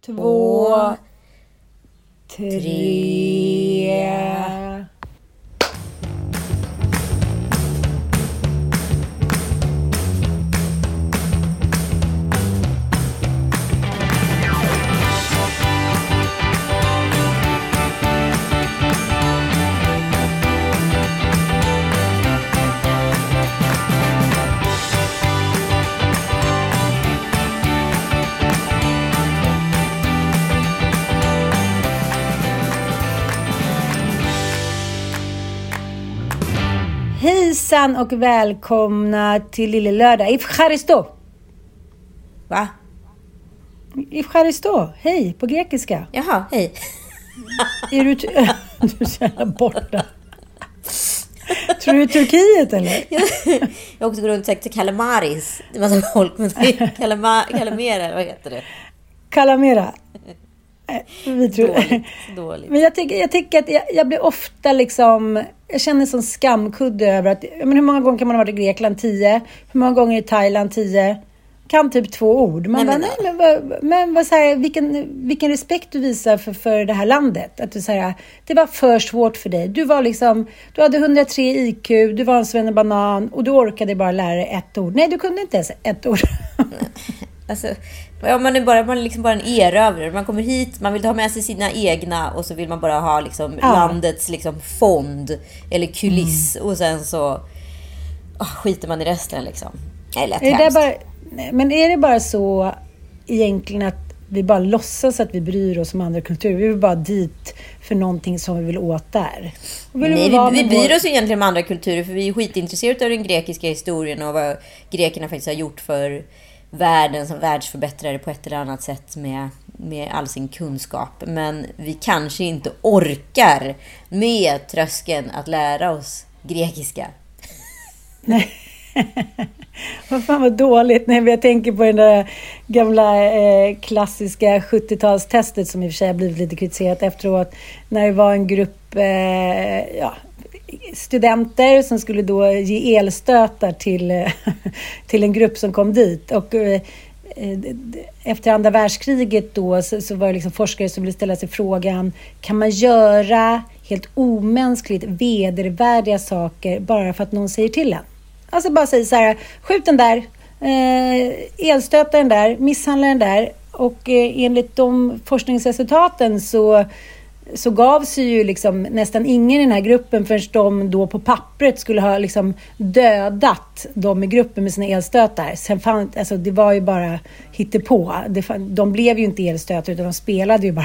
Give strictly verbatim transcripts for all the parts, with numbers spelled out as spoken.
två, tre. Hejsan och välkomna till Lille Lördag. Ifcharisto. Va? Ifcharisto. Hej på grekiska. Jaha, hej. Är du, t- du är så jävla borta. Tror du Turkiet eller? Jag har också gått runt och sagt kalamaris. Det var så folk med kalama, kalamera, vad heter det? Kalamera. Vi tror. Dåligt, dåligt. Men jag tycker, jag tycker att jag, jag blir ofta liksom, jag känner sån skamkudde över att, men hur många gånger kan man ha varit i Grekland? Tio. Hur många gånger i Thailand? Tio. Kan typ två ord. Man nej, bara, men, nej, men, vad, men vad, så här, vilken, vilken respekt du visar för, för det här landet. Att du säger, det var för svårt för dig. Du var liksom, du hade hundratre I Q, du var en svennebanan och du orkade bara lära dig ett ord. Nej, du kunde inte ens ett ord. Alltså, ja, man är bara man är liksom bara en erövrare. Man kommer hit, man vill ta med sig sina egna och så vill man bara ha liksom ja. landets liksom fond eller kuliss mm. och sen så oh, skiter man i resten liksom. Eller är det bara, men är det bara så egentligen att vi bara låtsas att vi bryr oss om andra kulturer? Vi vill bara dit för någonting som vi vill åt där. Vill Nej, vi, vi, vi bryr oss egentligen om andra kulturer för vi är skitintresserade av den grekiska historien och vad grekerna faktiskt har gjort för världen som världsförbättrare på ett eller annat sätt med, med all sin kunskap. Men vi kanske inte orkar med tröskeln att lära oss grekiska. Nej. Vad fan vad dåligt. Nej, jag tänker på den där gamla eh, klassiska sjuttiotalstestet som i och för sig har blivit lite kritiserat efteråt. När det var en grupp eh, ja, studenter som skulle då ge elstötar till, till en grupp som kom dit. Och eh, efter andra världskriget då så, så var det liksom forskare som ville ställa sig frågan, kan man göra helt omänskligt vedervärdiga saker bara för att någon säger till en? Alltså bara säga så här, skjut den där, eh, elstöta den där, misshandla den där. Och eh, enligt de forskningsresultaten så, så gav sig ju liksom nästan ingen i den här gruppen förrän de då på pappret skulle ha liksom dödat de i gruppen med sina elstötar. Sen fann, alltså det var ju bara hittepå. Det fann, de blev ju inte elstötar utan de spelade ju bara.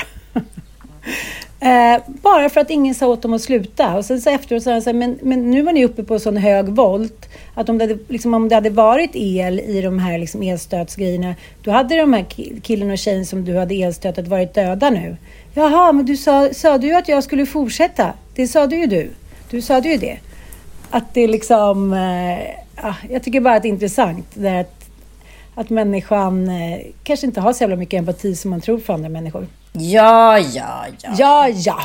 Eh, bara för att ingen sa åt dem att sluta. Och sen så efteråt sa han så här, men, men nu var ni uppe på sån hög volt att om det hade, liksom, om det hade varit el i de här liksom, elstötsgrejerna, då hade de här killen och tjejen som du hade elstötat varit döda nu. Jaha, men du sa, sa du ju att jag skulle fortsätta. Det sa du ju du. Du sa du ju det. Att det liksom, eh, ah, jag tycker bara att det är intressant det är att, att människan eh, kanske inte har så jävla mycket empati som man tror för andra människor. Ja, ja, ja. Ja, ja.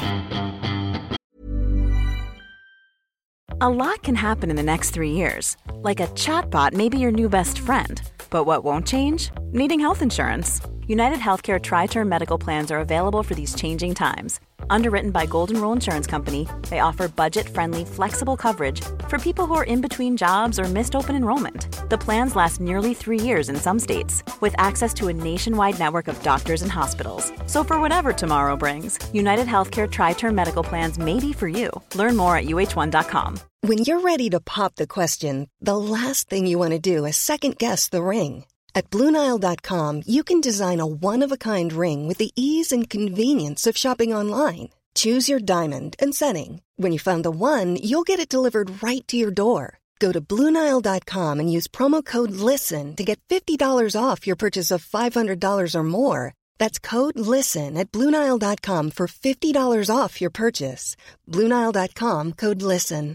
A lot can happen in the next three years. Like a chatbot may be your new best friend. But what won't change? Needing health insurance. United Healthcare Tri-Term Medical Plans are available for these changing times. Underwritten by Golden Rule Insurance Company, they offer budget-friendly, flexible coverage for people who are in between jobs or missed open enrollment. The plans last nearly three years in some states, with access to a nationwide network of doctors and hospitals. So for whatever tomorrow brings, United Healthcare Tri-Term Medical Plans may be for you. Learn more at U H one dot com. When you're ready to pop the question, the last thing you want to do is second-guess the ring. At Blue Nile dot com, you can design a one-of-a-kind ring with the ease and convenience of shopping online. Choose your diamond and setting. When you find the one, you'll get it delivered right to your door. Go to Blue Nile dot com and use promo code LISTEN to get fifty dollars off your purchase of five hundred dollars or more. That's code LISTEN at Blue Nile dot com for fifty dollars off your purchase. Blue Nile dot com, code LISTEN.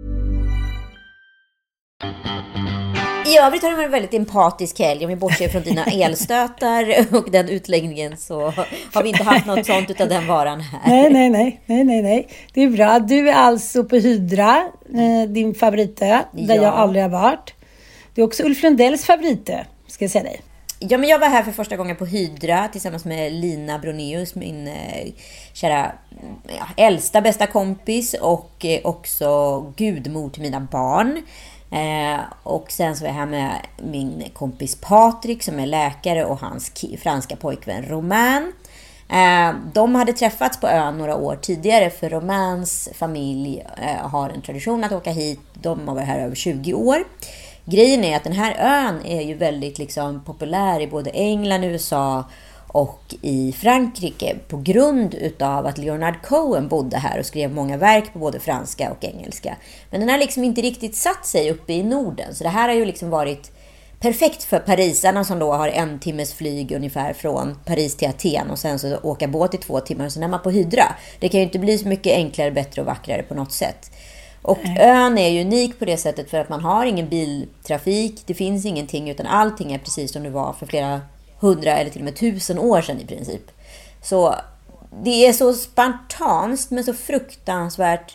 I övrigt har det varit en väldigt empatisk helg. Om vi bortser från dina elstötar och den utläggningen så har vi inte haft något sånt utan den varan här. Nej, nej, nej, nej, nej, nej. Det är bra. Du är alltså på Hydra, din favoritö, där ja. jag aldrig har varit. Det är också Ulf Lundells favoritö, ska jag säga dig. Ja, men jag var här för första gången på Hydra tillsammans med Lina Broneus, min eh, kära ja, äldsta bästa kompis och eh, också gudmor till mina barn. Eh, och sen så var jag här med min kompis Patrik som är läkare och hans ki- franska pojkvän Romain. Eh, de hade träffats på ön några år tidigare för Romains familj eh, har en tradition att åka hit. De har varit här över tjugo år. Grejen är att den här ön är ju väldigt liksom populär i både England, U S A och i Frankrike på grund utav att Leonard Cohen bodde här och skrev många verk på både franska och engelska. Men den har liksom inte riktigt satt sig uppe i Norden, så det här har ju liksom varit perfekt för parisarna som då har en timmes flyg ungefär från Paris till Aten och sen så åka båt i två timmar och sen är man på Hydra. Det kan ju inte bli så mycket enklare, bättre och vackrare på något sätt. Och ön är ju unik på det sättet för att man har ingen biltrafik, det finns ingenting utan allting är precis som det var för flera hundra eller till och med tusen år sedan i princip. Så det är så spartanskt men så fruktansvärt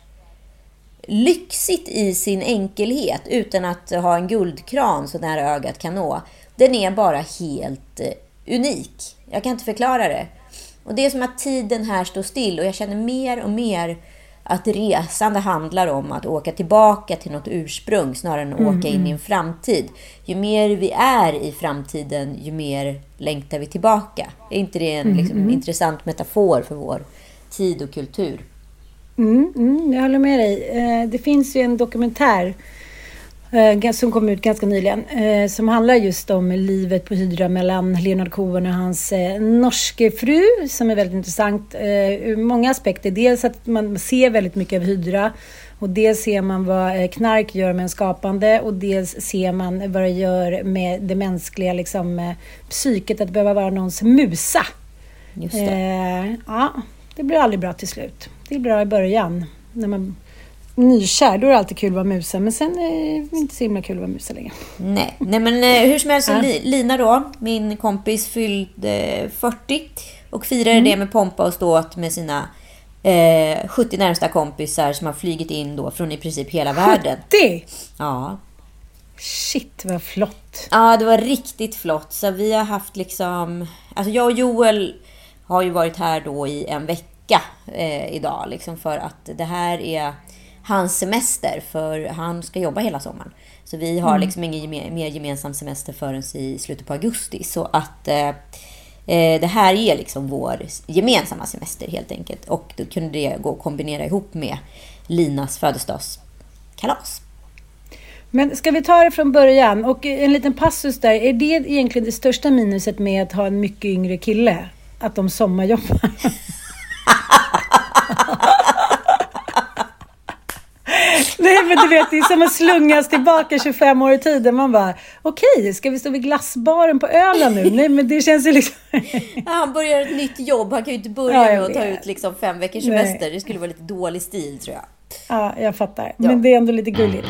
lyxigt i sin enkelhet utan att ha en guldkran så nära ögat kan nå. Den är bara helt unik. Jag kan inte förklara det. Och det är som att tiden här står still och jag känner mer och mer att resan det handlar om att åka tillbaka till något ursprung snarare än att mm. åka in i en framtid. Ju mer vi är i framtiden, ju mer längtar vi tillbaka. Är inte det en liksom, mm. intressant metafor för vår tid och kultur? Mm, mm, jag håller med dig. Det finns ju en dokumentär som kom ut ganska nyligen som handlar just om livet på Hydra mellan Leonard Cohen och hans norske fru som är väldigt intressant ur många aspekter. Dels att man ser väldigt mycket av Hydra och dels ser man vad knark gör med en skapande och dels ser man vad det gör med det mänskliga liksom, psyket att behöva vara någons musa. Just det. Eh, ja, det blir aldrig bra till slut. Det är bra i början när man nykär, då är det alltid kul att vara musa. Men sen är det inte så himla kul att vara musa längre. Nej, Nej men hur som helst så ja. Lina då, min kompis fyllde fyrtio och firade mm. det med pompa och ståt med sina eh, sjuttio närmsta kompisar som har flygit in då från i princip hela världen. sjuttio? Ja. Shit, vad flott. Ja, det var riktigt flott. Så vi har haft liksom... Alltså jag och Joel har ju varit här då i en vecka eh, idag. Liksom för att det här är hans semester. För han ska jobba hela sommaren. Så vi har mm. liksom ingen geme- mer gemensam semester förrän i slutet på augusti. Så att eh, eh, det här är liksom vår gemensamma semester helt enkelt. Och då kunde det gå att kombinera ihop med Linas födelsedagskalas. Men ska vi ta det från början? Och en liten passus där. Är det egentligen det största minuset med att ha en mycket yngre kille? Att de sommarjobbar? Nej, men du vet, det är som att slungas tillbaka tjugofem år i tiden. Man bara, okej, okay, ska vi stå vid glassbaren på Öland nu? Nej, men det känns ju liksom... Ja, han börjar ett nytt jobb. Han kan ju inte börja ja, med att ta ut liksom fem veckors semester. Nej. Det skulle vara lite dålig stil, tror jag. Ja, jag fattar. Ja. Men det är ändå lite gulligt.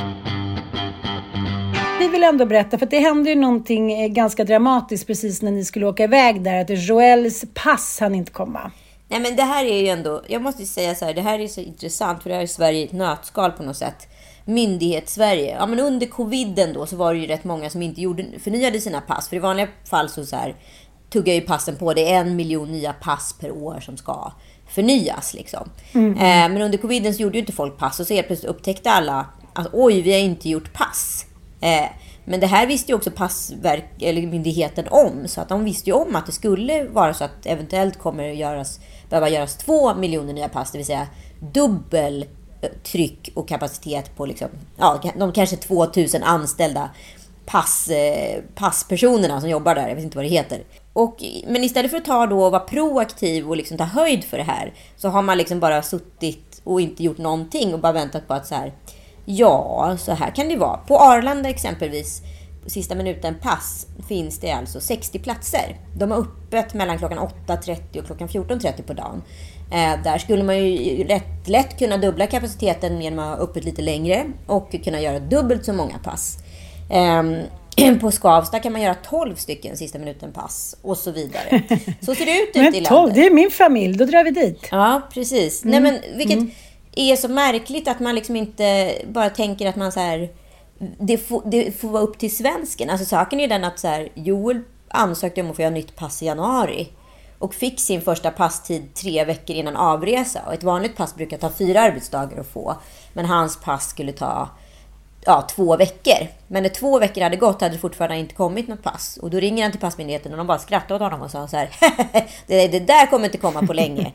Vi vill ändå berätta, för det hände ju någonting ganska dramatiskt precis när ni skulle åka iväg där. Att Joels pass hann inte komma. Nej, men det här är ju ändå, jag måste ju säga så här, det här är så intressant för det här är Sverige i ett nötskal på något sätt. Myndighets-Sverige. Ja, men under coviden då så var det ju rätt många som inte gjorde, förnyade sina pass. För i vanliga fall så, så här, tuggar ju passen på, det är en miljon nya pass per år som ska förnyas liksom. Mm. Eh, men under coviden så gjorde ju inte folk pass och så helt plötsligt upptäckte alla att oj, vi har inte gjort pass. Eh, men det här visste ju också passverk, eller myndigheten om, så att de visste ju om att det skulle vara så att eventuellt kommer att göras, behöva göras två miljoner nya pass, det vill säga dubbel tryck och kapacitet på liksom, ja, de kanske tvåtusen anställda pass, eh, passpersonerna som jobbar där, jag vet inte vad det heter. Och, men istället för att ta då och vara proaktiv och liksom ta höjd för det här, så har man liksom bara suttit och inte gjort någonting och bara väntat på att så här, ja, så här kan det vara. På Arlanda exempelvis, på sista minuten pass, finns det alltså sextio platser. De har öppet mellan klockan åtta trettio och klockan fjorton trettio på dagen. Eh, där skulle man ju rätt lätt kunna dubbla kapaciteten genom att ha öppet lite längre och kunna göra dubbelt så många pass. Eh, på Skavsta kan man göra tolv stycken sista minuten pass och så vidare. Så ser det ut ute i landet. tolv, det är min familj, då drar vi dit. Ja, precis. Mm. Nej, men vilket... Mm. är så märkligt att man liksom inte bara tänker att man så här, det får, det får vara upp till svensken. Alltså saken är den att så här, Joel ansökte om att få göra nytt pass i januari. Och fick sin första passtid tre veckor innan avresa. Och ett vanligt pass brukar ta fyra arbetsdagar att få. Men hans pass skulle ta ja, två veckor. Men när två veckor hade gått hade det fortfarande inte kommit något pass. Och då ringer han till passmyndigheten och de bara skrattade åt honom och sa så här: det, det där kommer inte komma på länge.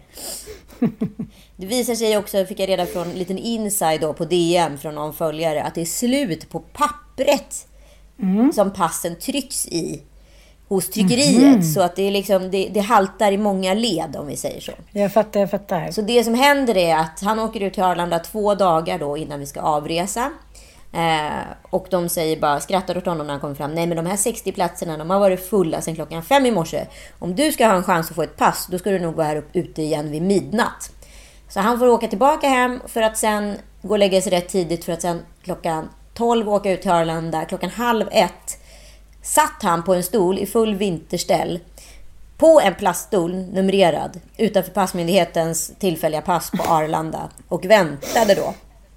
Det visar sig också, fick jag reda från en liten inside då på D M från någon följare, att det är slut på pappret mm. som passen trycks i hos tryckeriet. Mm. Så att det, är liksom, det, det haltar i många led, om vi säger så. Jag fattar, jag fattar. Så det som händer är att han åker ut till Arlanda två dagar då innan vi ska avresa. Eh, och de säger bara, skrattar åt honom när han kommer fram: nej, men de här sextio platserna, de har varit fulla sedan klockan fem i morse. Om du ska ha en chans att få ett pass, då ska du nog vara här upp, ute igen vid midnatt. Så han får åka tillbaka hem för att sen gå och lägga sig rätt tidigt, för att sen klockan tolv åka ut till Arlanda. Klockan halv ett satt han på en stol i full vinterställ på en plaststol numrerad utanför passmyndighetens tillfälliga pass på Arlanda och väntade då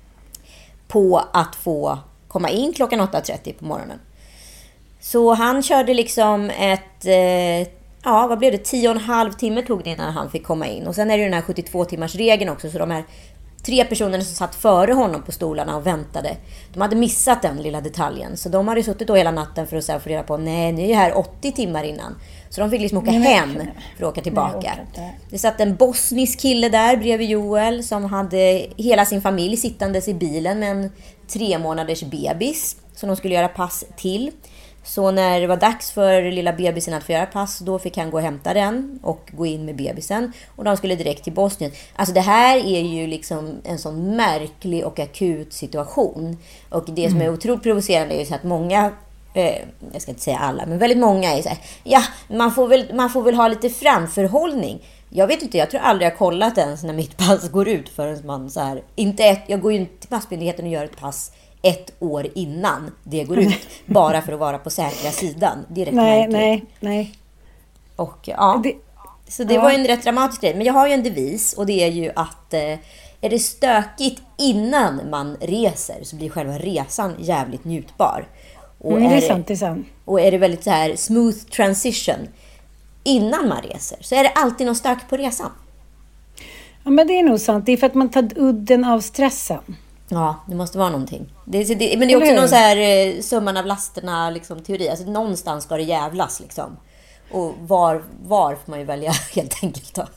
på att få komma in klockan åtta trettio på morgonen. Så han körde liksom ett, eh, ja vad blev det, tio och en halv timme tog det innan han fick komma in. Och sen är det den här sjuttiotvå timmars regeln också, så de här tre personerna som satt före honom på stolarna och väntade, de hade missat den lilla detaljen. Så de hade suttit då hela natten för att så här få reda på, nej, ni är ju här åttio timmar innan. Så de fick liksom åka nej, hem för att åka tillbaka. Nej, det satt en bosnisk kille där bredvid Joel som hade hela sin familj sittandes i bilen med en tre månaders bebis som de skulle göra pass till. Så när det var dags för lilla bebisen att få göra pass, då fick han gå och hämta den och gå in med bebisen. Och de skulle direkt till Bosnien. Alltså det här är ju liksom en sån märklig och akut situation. Och det som är otroligt provocerande är ju så att många, eh, jag ska inte säga alla, men väldigt många är så här: ja, man får väl, man får väl ha lite framförhållning. Jag vet inte, jag tror aldrig jag har kollat ens när mitt pass går ut förrän man så här, inte ett, jag går ju till passmyndigheten och gör ett pass ett år innan det går ut, bara för att vara på säkra sidan. Det är rätt nej, märkligt. Nej, nej. Och ja, det, så det ja. var en rätt dramatisk grej. Men jag har ju en devis, och det är ju att eh, är det stökigt innan man reser, så blir själva resan jävligt njutbar. Och mm, det är, är sant, det är sant. Och är det väldigt så här smooth transition innan man reser, så är det alltid någon stök på resan. Ja, men det är nog sant. Det är för att man tar udden av stressen. Ja, det måste vara någonting. Det, det, men det är också någon så här eh, summan av lasterna liksom, teori. Alltså någonstans ska det jävlas liksom. Och var, var får man ju välja helt enkelt då.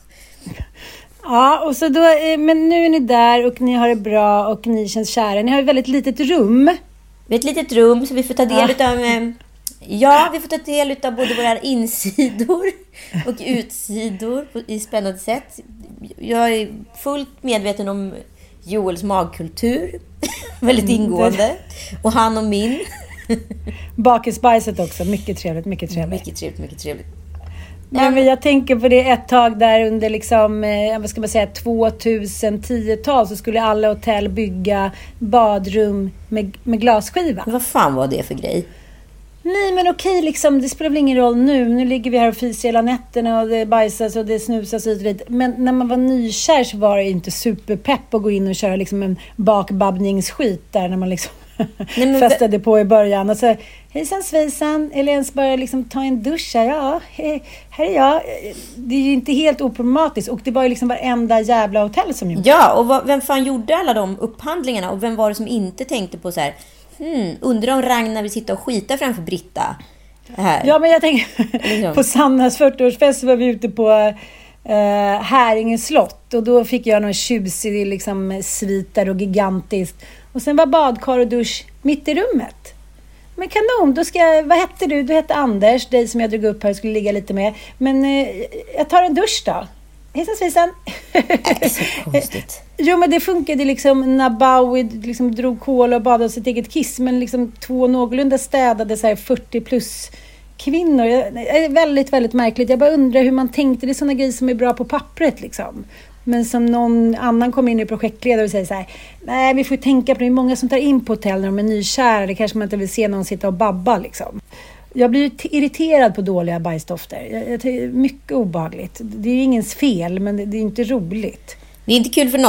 Ja, och så då, men nu är ni där och ni har det bra och ni känns kära. Ni har ett väldigt litet rum. Vi har ett litet rum så vi får ta del ja. av... Eh, ja, vi får ta del av både våra insidor och utsidor på, i spännande sätt. Jag är fullt medveten om Joels magkultur. Väldigt ingående. Och han och min. Bakisbajset också. Mycket trevligt, mycket trevligt. Mycket trevligt, mycket trevligt. Ja, men jag tänker på det ett tag där under liksom, eh, vad ska man säga, tvåtusentio-tal så skulle alla hotell bygga badrum med, med glasskiva. Vad fan var det för grej? Nej, men okej, liksom, det spelar väl ingen roll nu. Nu ligger vi här och fiser hela nätterna och det bajsas och det snusas ut lite. Men när man var nykär så var det inte superpepp att gå in och köra liksom en bakbabbningsskit där när man liksom Nej, men festade på i början. Och så, hejsan svejsan, eller ens bara liksom ta en dusch här. Ja, hej, här är jag. Det är ju inte helt oproblematiskt. Och det var ju liksom varenda jävla hotell som gjorde. Ja, och vad, vem fan gjorde alla de upphandlingarna? Och vem var det som inte tänkte på så här... Hmm, undrar om Ragnar vill sitta och skita framför Britta här. Ja, men jag tänker på Sannas fyrtioårsfest så var vi ute på eh, Häringens slott och då fick jag någon tjusig liksom, svitar och gigantiskt och sen var badkar och dusch mitt i rummet. Men kanon, då ska jag, vad hette du? Du hette Anders, dig som jag drog upp här och skulle ligga lite med. Men eh, jag tar en dusch då. Hejsan svejsan. Det är så konstigt. Jo, men det funkade liksom när Bowie liksom drog kola och badade sitt eget kiss. Men liksom två någorlunda städade så här fyrtio plus kvinnor. Det är väldigt, väldigt märkligt. Jag bara undrar hur man tänkte. Det är sådana grejer som är bra på pappret liksom. Men som någon annan kommer in i projektledare och säger så här: nej, vi får tänka på det. Det är många som tar in på hotell när de är nykära. Det kanske man inte vill se någon sitta och babba liksom. Jag blir irriterad på dåliga bajsdofter. Jag, jag tycker det är mycket obehagligt. Det är ju ingens fel, men det, det är inte roligt. Det är inte kul för någon.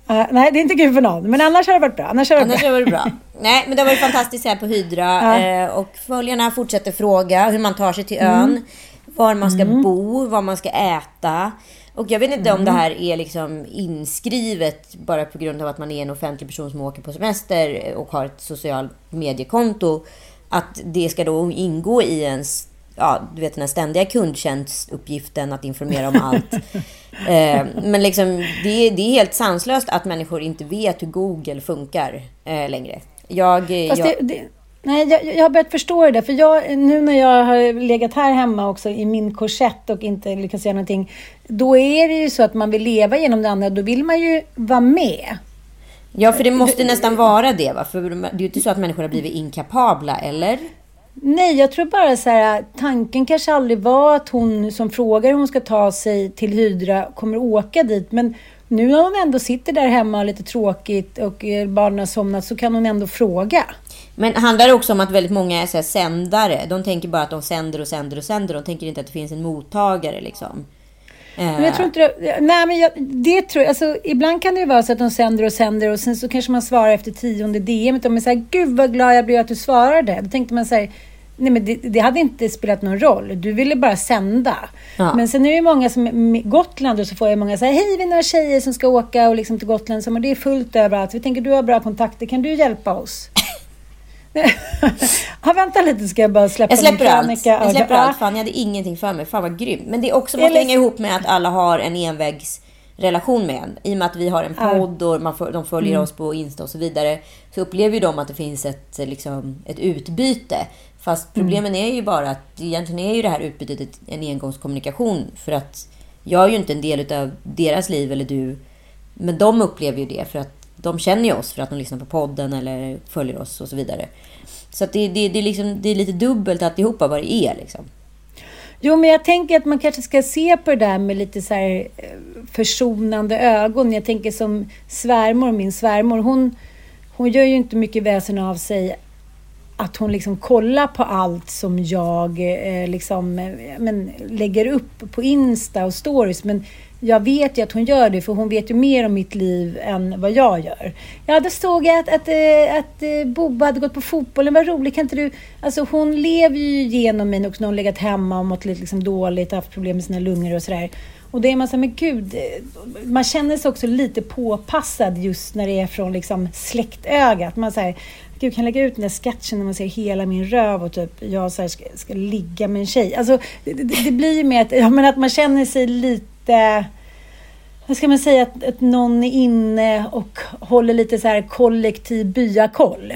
Uh, nej, det är inte kul för någon. Men annars har det varit bra. Annars har det annars bra. Har det bra. Nej, men det har varit fantastiskt här på Hydra. Uh. Eh, och följarna fortsätter fråga hur man tar sig till ön. Mm. Var man ska mm. bo, vad man ska äta. Och jag vet inte mm. om det här är liksom inskrivet bara på grund av att man är en offentlig person som åker på semester och har ett socialt mediekonto. Att det ska då ingå i ens, ja, du vet, den här ständiga kundtjänstuppgiften att informera om allt. eh, men liksom, det, det är helt sanslöst att människor inte vet hur Google funkar eh, längre. Jag... jag... Det, det, nej, jag, jag har börjat förstå det. För jag, nu när jag har legat här hemma också i min korsett och inte lyckats göra någonting, då är det ju så att man vill leva genom det andra. Då vill man ju vara med. Ja, för det måste nästan vara det, va? För det är ju inte så att människor har blivit inkapabla, eller? Nej, jag tror bara så här, tanken kanske aldrig var att hon som frågar hur hon ska ta sig till Hydra kommer åka dit. Men nu när hon ändå sitter där hemma lite tråkigt och barnen har somnat, så kan hon ändå fråga. Men handlar det också om att väldigt många är så här sändare? De tänker bara att de sänder och sänder och sänder. De tänker inte att det finns en mottagare liksom. Men jag tror inte det, nej men jag, det tror jag, alltså ibland kan det ju vara så att de sänder och sänder och sen så kanske man svarar efter tionde D M och man säger, gud vad glad jag blev att du svarade. Då tänkte man säga, nej men det, det hade inte spelat någon roll, du ville bara sända. Ja. Men sen är det ju många som Gotland, och så får jag många säga, hej vi är några tjejer som ska åka och liksom till Gotland, som det är fullt överallt, vi tänker du har bra kontakter, kan du hjälpa oss? Ja, vänta lite, ska jag bara släppa Jag släpper allt. Krönika. Jag släpper ja. allt. Fan, jag hade ingenting för mig. Fan vad grymt. Men det är också måste hänga ihop med att alla har en envägsrelation med en. I och med att vi har en podd och man för, de följer mm. oss på Insta och så vidare, så upplever ju de att det finns ett, liksom, ett utbyte. Fast problemen mm. är ju bara att egentligen är ju det här utbytet en engångskommunikation. För att jag är ju inte en del av deras liv eller du. Men de upplever ju det för att de känner ju oss för att de lyssnar på podden eller följer oss och så vidare. Så att det, det, det, är liksom, det är lite dubbelt alltihopa vad det är liksom. Jo, men jag tänker att man kanske ska se på det där med lite så här försonande ögon. Jag tänker som svärmor, min svärmor, hon, hon gör ju inte mycket väsen av sig att hon liksom kollar på allt som jag eh, liksom, eh, men, lägger upp på Insta och stories. Men jag vet ju att hon gör det, för hon vet ju mer om mitt liv än vad jag gör. Ja, det stod att, att, att, att Bobba hade gått på fotbollen. Vad roligt, kan inte du... Alltså hon lever ju genom mig också när hon legat hemma och mått lite liksom dåligt, haft problem med sina lungor och sådär. Och det är man så här, men gud, man känner sig också lite påpassad just när det är från liksom släktögat. Man säger, gud, kan lägga ut den där sketchen när man ser hela min röv och typ jag så här, ska, ska ligga med en tjej. Alltså det, det, det blir ju med att, ja, men att man känner sig lite, vad ska man säga, att, att någon är inne och håller lite så här kollektiv byakoll.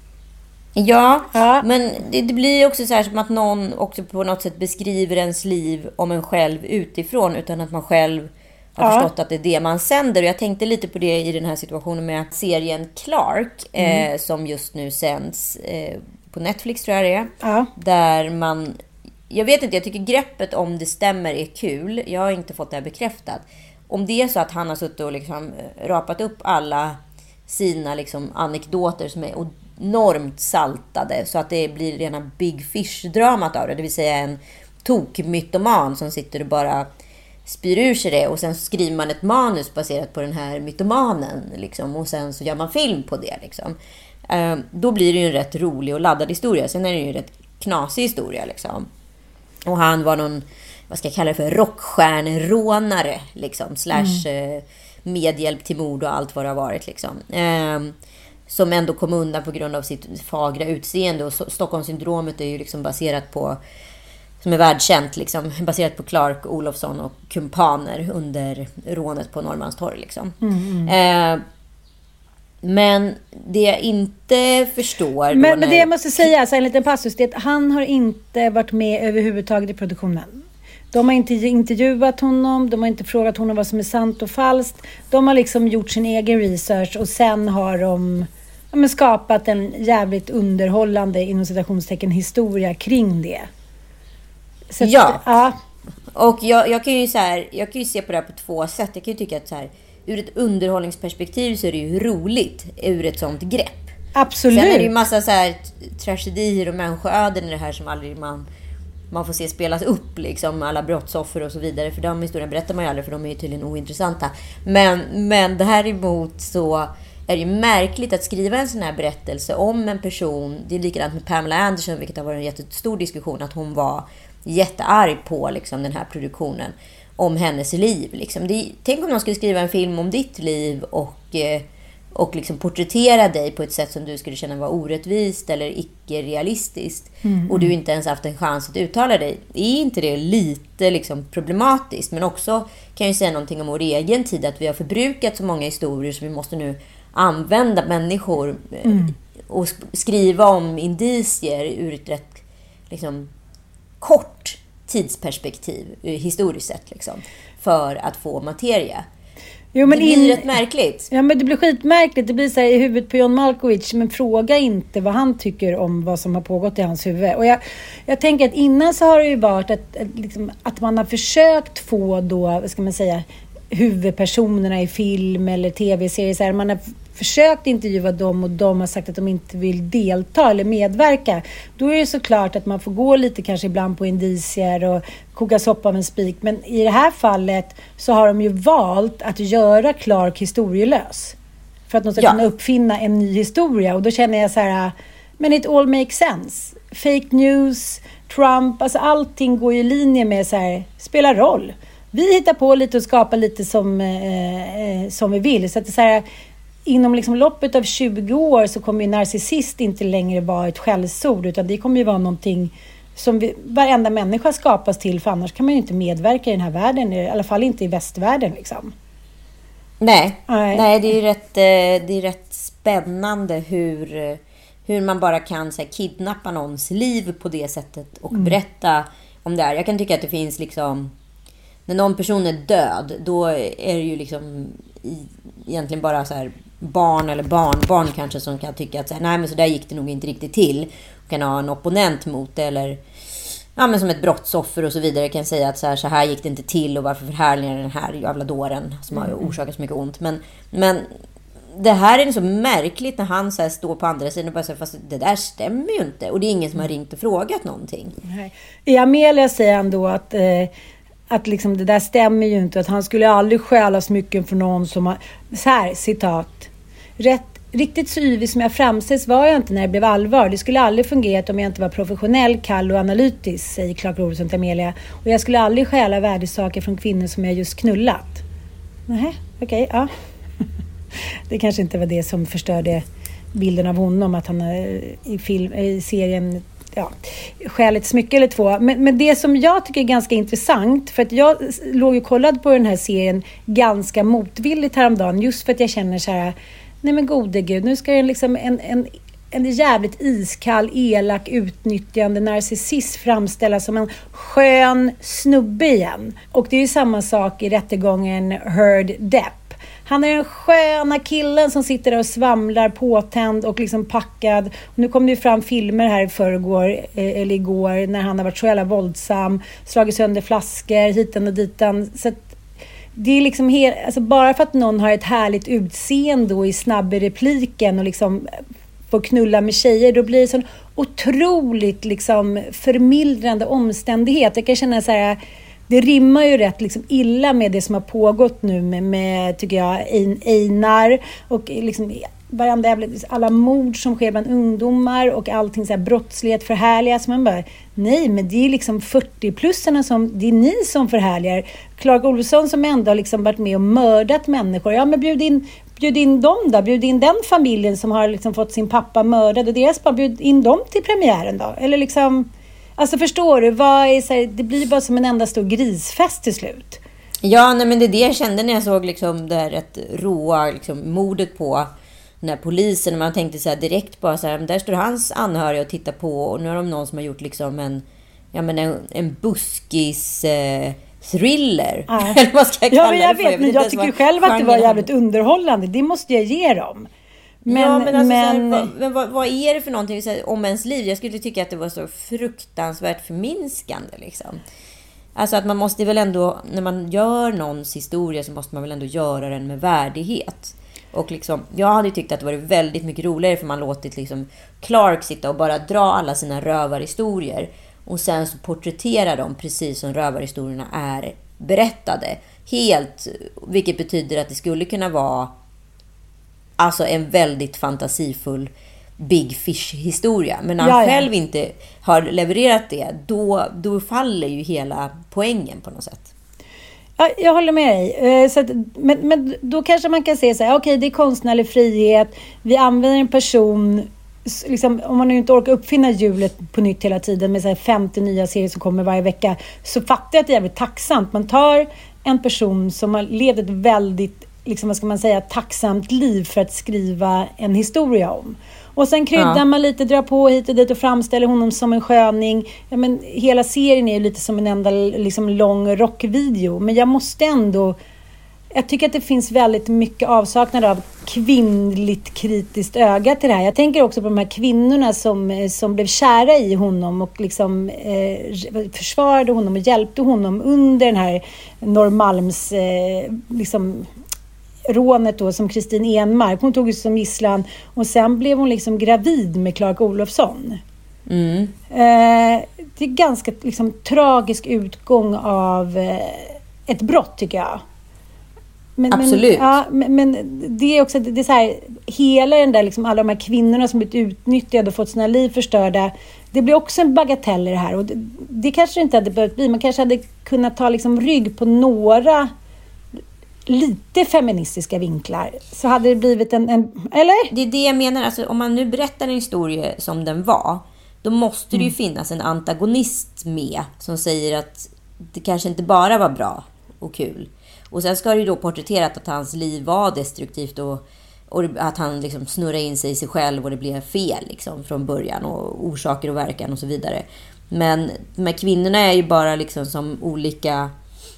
Ja, ja, men det, det blir också så här som att någon också på något sätt beskriver ens liv om en själv utifrån, utan att man själv har ja. förstått att det är det man sänder. Och jag tänkte lite på det i den här situationen med serien Clark, mm. eh, som just nu sänds eh, på Netflix, tror jag det är. Ja. Där man, jag vet inte, jag tycker greppet om det stämmer är kul. Jag har inte fått det här bekräftat. Om det är så att han har suttit och liksom rapat upp alla sina liksom anekdoter som är enormt saltade, så att det blir rena Big Fish-dramat av det. Det vill säga en tokmytoman som sitter och bara spyr ur sig det, och sen skriver man ett manus baserat på den här mytomanen liksom, och sen så gör man film på det liksom. Uh, då blir det ju en rätt rolig och laddad historia. Sen är det ju en rätt knasig historia liksom. Och han var någon, vad ska jag kalla det för, rockstjärnerånare liksom, slash mm. uh, medhjälp till mord och allt vad det har varit liksom. Uh, som ändå kom undan på grund av sitt fagra utseende. Och Stockholmssyndromet är ju liksom baserat på, som är världskänt liksom, baserat på Clark Olofsson och kumpaner under rånet på Norrmalmstorg liksom. Mm. Eh, men det jag inte förstår... Men, när... men det jag måste säga, alltså en liten passus, det är att han har inte varit med överhuvudtaget i produktionen. De har inte intervjuat honom, de har inte frågat honom vad som är sant och falskt. De har liksom gjort sin egen research och sen har de, de har skapat en jävligt underhållande, inom citationstecken, historia kring det. Så att, ja. ja, och jag, jag kan ju så här, jag kan ju se på det här på två sätt. Jag kan ju tycka att så här, ur ett underhållningsperspektiv så är det ju roligt ur ett sånt grepp. Absolut. Sen är det ju massa så här tragedier och människoöden i det här som aldrig man man får se spelas upp liksom, alla brottsoffer och så vidare. För de historierna berättar man ju aldrig, för de är ju tydligen ointressanta. Men, men det här emot så är det ju märkligt att skriva en sån här berättelse om en person. Det är likadant med Pamela Anderson, vilket har varit en jättestor diskussion, att hon var jättearg på liksom, den här produktionen om hennes liv. Liksom. Det, tänk om någon skulle skriva en film om ditt liv och, och liksom porträttera dig på ett sätt som du skulle känna var orättvist eller icke-realistiskt. Mm. Och du inte ens haft en chans att uttala dig. Är inte det lite liksom, problematiskt? Men också kan jag säga någonting om vår egen tid, att vi har förbrukat så många historier så vi måste nu använda människor mm. och skriva om indicier ur ett rätt liksom, kort tidsperspektiv historiskt sett liksom, för att få materia. Jo, men det blir in... rätt märkligt. Ja, men det blir skitmärkligt. Det blir så här i huvudet på John Malkovich, men fråga inte vad han tycker om vad som har pågått i hans huvud. Och jag, jag tänker att innan så har det ju varit att, att, liksom, att man har försökt få då, vad ska man säga, huvudpersonerna i film eller tv-serier. Så här, man har försökt intervjua dem och de har sagt att de inte vill delta eller medverka. Då är det såklart att man får gå lite kanske ibland på indicier och koka soppa av en spik. Men i det här fallet så har de ju valt att göra Clark historielös. För att de ska ja. kunna uppfinna en ny historia. Och då känner jag så här, men it all makes sense. Fake news, Trump, alltså allting går i linje med så här, spelar roll. Vi hittar på lite och skapar lite som, eh, som vi vill. Så att det är så här, inom liksom loppet av tjugo år så kommer ju narcissist inte längre vara ett skällsord, utan det kommer ju vara någonting som vi, varenda människa skapas till, för annars kan man ju inte medverka i den här världen, i alla fall inte i västvärlden liksom. Nej, Nej. Nej det är ju rätt, det är rätt spännande hur, hur man bara kan så här, kidnappa någons liv på det sättet och mm. berätta om det här. Jag kan tycka att det finns liksom, när någon person är död, då är det ju liksom egentligen bara så här barn eller barnbarn kanske som kan tycka att så här, nej men så där gick det nog inte riktigt till, och kan ha en opponent mot det, eller ja men som ett brottsoffer och så vidare kan säga att så här, så här gick det inte till och varför förhärligar den här jävla dåren som har orsakat så mycket ont. Men, men det här är så märkligt när han så här står på andra sidan och bara säger, fast det där stämmer ju inte, och det är ingen som har ringt och frågat någonting. Nej. I Amelia säger han då att eh... att liksom det där stämmer ju inte, att han skulle aldrig stjäla smycken från någon som har, så här, citat, rätt, riktigt så yvig som jag framställs var jag inte när det blev allvar. Det skulle aldrig fungerat om jag inte var professionell, kall och analytisk, säger Clark Olofsson till Amelia. Och jag skulle aldrig stjäla värdesaker från kvinnor som jag just knullat. Nej, okej, okay, ja. Det kanske inte var det som förstörde bilden av honom, att han i, film, i serien ja, skäl ett smycke eller två. Men, men det som jag tycker är ganska intressant, för att jag låg och kollade på den här serien ganska motvilligt häromdagen, just för att jag känner så här, nej men gode gud, nu ska en, liksom en, en, en jävligt iskall, elak, utnyttjande narcissist framställas som en skön snubbe igen. Och det är ju samma sak i rättegången Heard Depp. Han är den sköna killen som sitter där och svamlar påtänd och liksom packad. Och nu kom det ju fram filmer här i förrgår, eller igår, när han har varit så jävla våldsam, slagit sönder flaskor, hitan och ditan. Så att det är liksom helt, alltså bara för att någon har ett härligt utseende och är snabb i repliken och liksom får knulla med tjejer, då blir det sån otroligt liksom förmildrande omständighet. Jag kan känna så här, det rimmar ju rätt liksom illa med det som har pågått nu med, med tycker jag, Einar och liksom varandra, alla mord som sker bland ungdomar och allting så här brottslighet förhärligas. Man bara, nej, men det är liksom fyrtio-plussarna som, det är ni som förhärligar. Clark Olofsson som ändå har liksom varit med och mördat människor. Ja, men bjud in, bjud in dem då. Bjud in den familjen som har liksom fått sin pappa mördad och deras pappa, bjud in dem till premiären då. Eller liksom, alltså förstår du, vad är så här, det blir bara som en enda stor grisfest till slut. Ja, nej, men det är det jag kände när jag såg liksom det här rätt råa liksom, mordet på den här polisen. Man tänkte så här direkt bara så här, där står hans anhöriga och tittar på, och nu har de någon som har gjort liksom en, ja, men en, en buskis eh, thriller. Ja. Eller vad ska jag kalla ja, men jag det vet, för? men jag, jag tycker själv att det var jävligt underhållande. Det måste jag ge dem. Men, ja, men, alltså, men... Så här, vad, vad, vad är det för någonting så här, om ens liv? Jag skulle tycka att det var så fruktansvärt förminskande liksom. Alltså att man måste väl ändå, när man gör någons historia så måste man väl ändå göra den med värdighet. Och liksom, jag hade tyckt att det var väldigt mycket roligare för man låtit liksom Clark sitta och bara dra alla sina rövarhistorier. och sen så porträtterar de precis som rövarhistorierna är berättade. Helt, vilket betyder att det skulle kunna vara alltså en väldigt fantasifull Big Fish-historia. Men när han ja, ja. själv inte har levererat det, då, då faller ju hela poängen på något sätt. Ja, jag håller med dig. Så att, men, men då kanske man kan säga så här, okej, okay, det är konstnärlig frihet. Vi använder en person, liksom, om man nu inte orkar uppfinna hjulet på nytt hela tiden med så här femtio nya serier som kommer varje vecka, så fattar jag att det är jävligt tacksamt. Man tar en person som har levt ett väldigt, liksom, vad ska man säga, tacksamt liv för att skriva en historia om. Och sen kryddar ja. man lite, drar på hit och dit och framställer honom som en sköning. Ja, men hela serien är ju lite som en enda liksom, lång rockvideo. Men jag måste ändå... Jag tycker att det finns väldigt mycket avsaknad av kvinnligt kritiskt öga till det här. Jag tänker också på de här kvinnorna som, som blev kära i honom och liksom, eh, försvarade honom och hjälpte honom under den här Norrmalms... Eh, liksom, rånet då, som Kristin Enmark. Hon tog ju som gisslan och sen blev hon liksom gravid med Clark Olofsson. Mm. Eh, det är ganska liksom tragisk utgång av eh, ett brott, tycker jag. Men, Absolut. Men, ja, men, men det är också det är så här, hela den där liksom, alla de här kvinnorna som blivit utnyttjade och fått sina liv förstörda, det blir också en bagatell i det här, och det, det kanske inte hade behövt bli. Man kanske hade kunnat ta liksom rygg på några lite feministiska vinklar, så hade det blivit en, en... Eller? Det är det jag menar. Alltså, om man nu berättar en historia som den var, då måste mm. det ju finnas en antagonist med som säger att det kanske inte bara var bra och kul. Och sen ska det ju då porträtterat att hans liv var destruktivt och, och att han liksom snurrar in sig i sig själv och det blev fel liksom, från början, och orsaker och verkan och så vidare. Men de här kvinnorna är ju bara liksom som olika...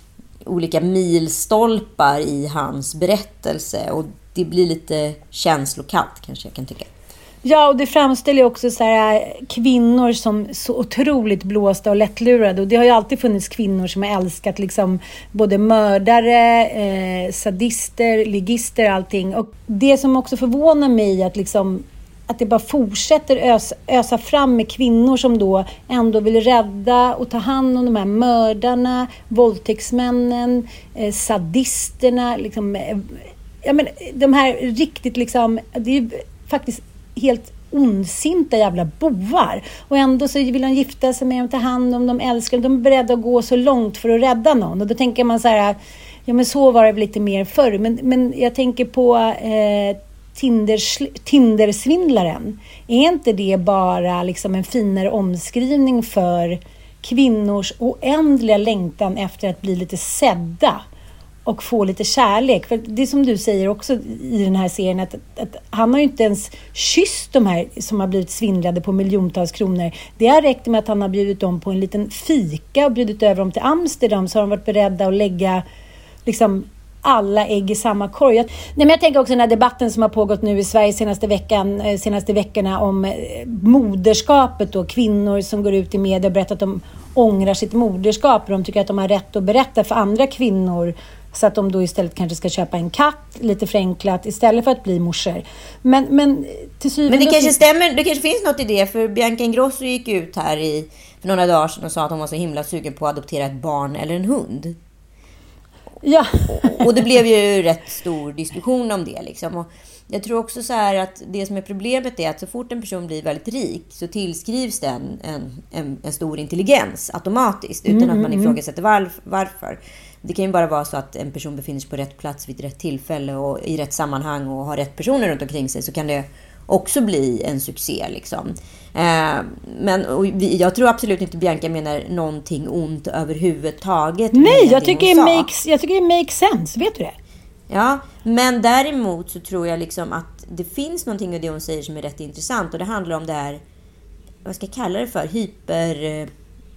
olika milstolpar i hans berättelse, och det blir lite känslokallt, kanske jag kan tycka. Ja, och det framställer också så här kvinnor som så otroligt blåsta och lättlurade, och det har ju alltid funnits kvinnor som har älskat liksom både mördare, eh, sadister, ligister, allting. Och det som också förvånar mig är att liksom att det bara fortsätter ösa, ösa fram med kvinnor som då ändå vill rädda och ta hand om de här mördarna, våldtäktsmännen, eh, sadisterna. Liksom, eh, ja, men de här riktigt liksom, det är ju faktiskt helt ondsinta jävla bovar. Och ändå så vill de gifta sig med dem, ta hand om dem, älskar dem. De är beredda att gå så långt för att rädda någon. Och då tänker man så här, ja men så var det väl lite mer förr. Men, men jag tänker på... Eh, Tinders, Tindersvindlaren. Är inte det bara liksom en finare omskrivning för kvinnors oändliga längtan efter att bli lite sedda och få lite kärlek? För det är som du säger också i den här serien, att, att han har ju inte ens kysst de här som har blivit svindlade på miljontals kronor. Det har räckt med att han har bjudit dem på en liten fika och bjudit över dem till Amsterdam, så har de varit beredda att lägga liksom alla ägg i samma korg. Nej, men jag tänker också den här debatten som har pågått nu i Sverige senaste veckan, senaste veckorna om moderskapet och kvinnor som går ut i media och berättar att de ångrar sitt moderskap och de tycker att de har rätt att berätta för andra kvinnor, så att de då istället kanske ska köpa en katt, lite förenklat, istället för att bli morsor. Men, men till syvende Men det kanske och... stämmer, det kanske finns något i det, för Bianca Ingrosso gick ut här i, för några dagar sedan och sa att hon var så himla sugen på att adoptera ett barn eller en hund. Ja. Och det blev ju rätt stor diskussion om det liksom. Och jag tror också så här att det som är problemet är att så fort en person blir väldigt rik så tillskrivs den en, en, en stor intelligens automatiskt, utan mm, att man ifrågasätter var, varför. Det kan ju bara vara så att en person befinner sig på rätt plats vid rätt tillfälle och i rätt sammanhang och har rätt personer runt omkring sig, så kan det också bli en succé liksom. Eh, men och vi, jag tror absolut inte Bianca menar någonting ont överhuvudtaget. Nej, jag tycker, det makes, jag tycker det makes sense, vet du det? Ja, men däremot så tror jag liksom att det finns någonting i det hon säger som är rätt intressant, och det handlar om det här, vad ska jag kalla det för, hyper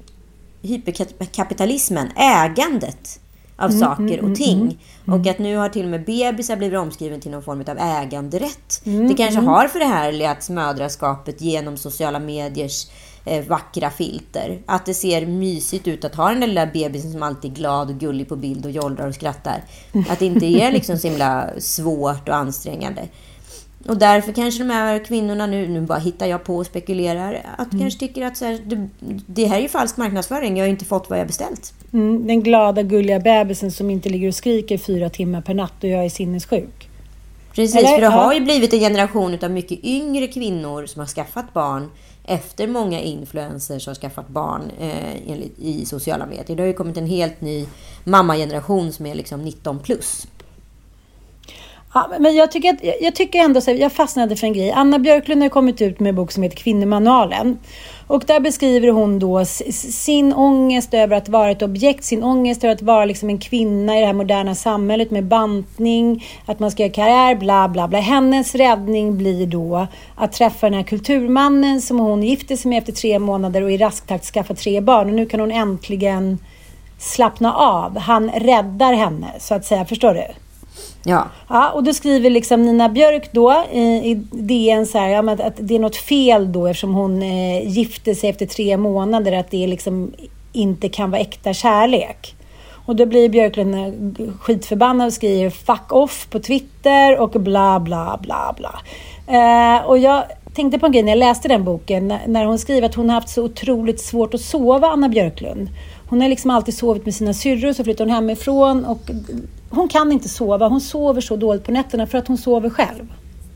hyperkapitalismen, ägandet av mm, saker mm, och ting. Mm, mm. Och att nu har till och med bebisar blivit omskriven till någon form av äganderätt. Mm, det kanske mm. har förhärligats mödraskapet genom sociala mediers eh, vackra filter. Att det ser mysigt ut att ha den där lilla bebisen som alltid är glad och gullig på bild och jollrar och skrattar. Att det inte är liksom så himla svårt och ansträngande. Och därför kanske de här kvinnorna nu, nu bara hittar jag på och spekulerar, att mm. kanske tycker att så här, det, det här är ju falsk marknadsföring, jag har inte fått vad jag beställt. Mm, den glada, gulliga bebisen som inte ligger och skriker fyra timmar per natt och jag är sinnessjuk. Precis, Eller, för det ja. har ju blivit en generation av mycket yngre kvinnor som har skaffat barn efter många influencers har skaffat barn eh, i sociala medier. Det har ju kommit en helt ny mammageneration som är liksom nitton plus. Ja, men jag tycker, att, jag tycker ändå så jag fastnade för en grej. Anna Björklund har kommit ut med en bok som heter Kvinnomanualen. Och där beskriver hon då sin ångest över att vara ett objekt, sin ångest över att vara liksom en kvinna i det här moderna samhället med bantning, att man ska göra karriär, bla bla bla. Hennes räddning blir då att träffa den här kulturmannen som hon gifte sig med efter tre månader och i rask takt skaffa tre barn. Och nu kan hon äntligen slappna av. Han räddar henne, så att säga. Förstår du? Ja. Ja, och då skriver liksom Nina Björk då i, i D N så här, ja, men att det är något fel då eftersom hon eh, gifte sig efter tre månader, att det liksom inte kan vara äkta kärlek. Och då blir Björklund skitförbannad och skriver fuck off på Twitter och bla bla bla bla. Eh, och jag tänkte på en grej när jag läste den boken, när, när hon skriver att hon har haft så otroligt svårt att sova, Anna Björklund. Hon har liksom alltid sovit med sina syrror, så flyttar hon hemifrån och hon kan inte sova. Hon sover så dåligt på nätterna för att hon sover själv.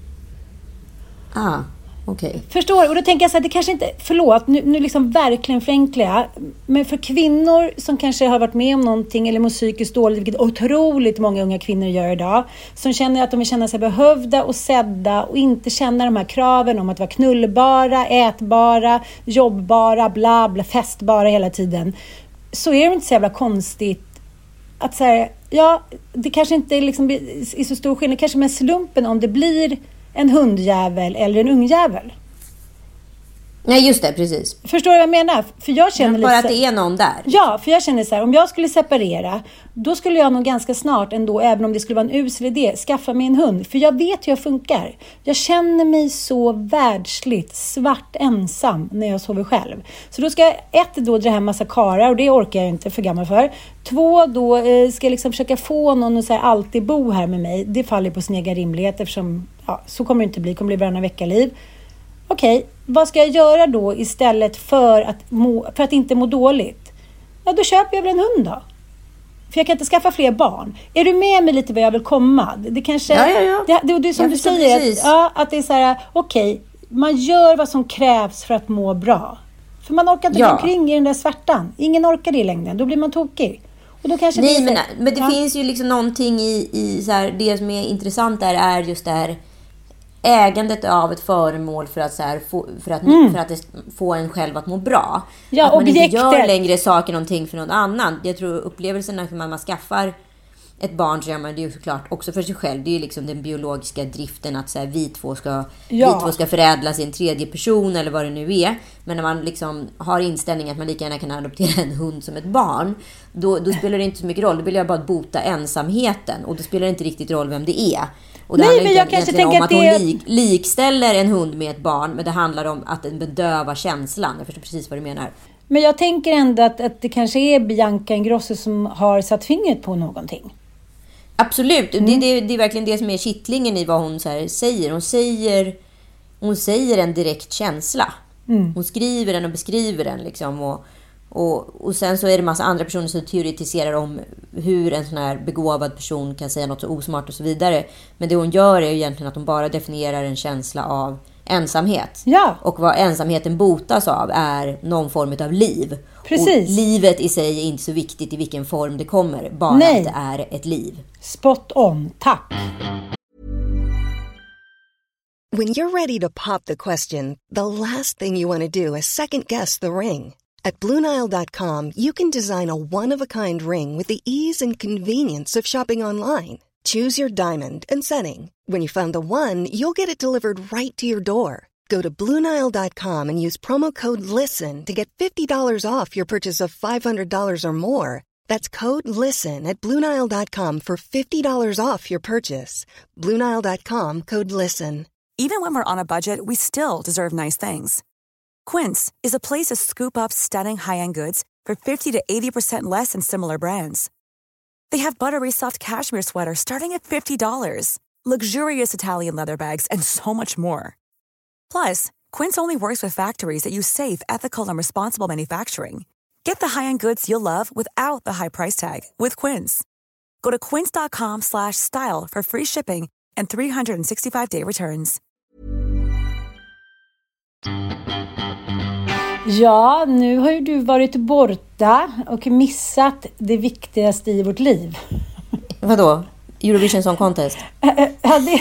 Ah, okej. Okay. Förstår du? Och då tänker jag så här, det kanske inte, förlåt, nu, nu liksom verkligen förenkliga. Men för kvinnor som kanske har varit med om någonting eller mår psykiskt dåligt, vilket otroligt många unga kvinnor gör idag, som känner att de vill känna sig behövda och sedda och inte känna de här kraven om att vara knullbara, ätbara, jobbbara, bla bla, festbara hela tiden. Så är det inte så jävla konstigt att säga, ja, det kanske inte är liksom i så stor skillnad, kanske med slumpen om det blir en hundjävel eller en ungjävel. Nej, just det, precis. Förstår du vad jag menar? För jag känner men bara lite, att det är någon där. Ja, för jag känner så här, om jag skulle separera, då skulle jag nog ganska snart ändå, även om det skulle vara en usel idé, skaffa mig en hund. För jag vet hur jag funkar. Jag känner mig så världsligt svart ensam när jag sover själv. Så då ska jag ett då dra hem massa karar, och det orkar jag inte, för gammal för. Två, då eh, ska jag liksom försöka få någon att så här, alltid bo här med mig. Det faller på sin egen rimlighet, eftersom ja, så kommer det inte bli. Det kommer bli varannan vecka-liv. Okej, okay, vad ska jag göra då istället för att, må, för att inte må dåligt? Ja, då köper jag väl en hund då. För jag kan inte skaffa fler barn. Är du med mig lite vad jag vill komma? Det kanske, ja, ja, ja. Det, det, det är som jag du säger. Att, ja, att det är så här, okej, okay, man gör vad som krävs för att må bra. För man orkar inte ja. gå omkring i den där svärtan. Ingen orkar det i längden. Då blir man tokig. Och då kanske nej, det men, men det ja. finns ju liksom någonting i, i så här, det som är intressant där är just det här ägandet av ett föremål för att, så här, få, för att, mm. för att det, få en själv att må bra. Ja, att man objektet. inte gör längre saker någonting för någon annan. Jag tror upplevelsen när man, man skaffar ett barn, så gör man det ju såklart också för sig själv. Det är ju liksom den biologiska driften att så här, vi, två ska, ja. vi två ska förädlas i en tredje person eller vad det nu är. Men när man liksom har inställningen att man lika gärna kan adoptera en hund som ett barn, då, då spelar det inte så mycket roll. Då vill jag bara bota ensamheten, och då spelar det inte riktigt roll vem det är. Och det Nej, handlar men jag kanske tänker om att, att hon det... lik, likställer en hund med ett barn, men det handlar om att den bedövar känslan. Jag förstår precis vad du menar. Men jag tänker ändå att, att det kanske är Bianca Ingrosso som har satt fingret på någonting. Absolut, mm. det, det, det är verkligen det som är kittlingen i vad hon så här säger. Hon säger. Hon säger en direkt känsla. Mm. Hon skriver den och beskriver den liksom, och Och, och sen så är det massa andra personer som teoretiserar om hur en sån här begåvad person kan säga något så osmart och så vidare. Men det hon gör är ju egentligen att hon bara definierar en känsla av ensamhet. Ja. Och vad ensamheten botas av är någon form av liv. Precis. Och livet i sig är inte så viktigt i vilken form det kommer. Bara Nej. att det är ett liv. Spot on. Tack. When you're ready to pop the question, the last thing you want to do is second guess the ring. At Blue Nile dot com, you can design a one-of-a-kind ring with the ease and convenience of shopping online. Choose your diamond and setting. When you find the one, you'll get it delivered right to your door. Go to Blue Nile dot com and use promo code LISTEN to get fifty dollars off your purchase of five hundred dollars or more. That's code LISTEN at Blue Nile dot com for fifty dollars off your purchase. Blue Nile dot com, code LISTEN. Even when we're on a budget, we still deserve nice things. Quince is a place to scoop up stunning high-end goods for fifty to eighty percent less than similar brands. They have buttery soft cashmere sweaters starting at fifty dollars, luxurious Italian leather bags, and so much more. Plus, Quince only works with factories that use safe, ethical, and responsible manufacturing. Get the high-end goods you'll love without the high price tag with Quince. Go to quince.com slash style for free shipping and three sixty-five day returns. Ja, nu har ju du varit borta och missat det viktigaste i vårt liv. Vadå? Eurovision Song Contest? Ja, det...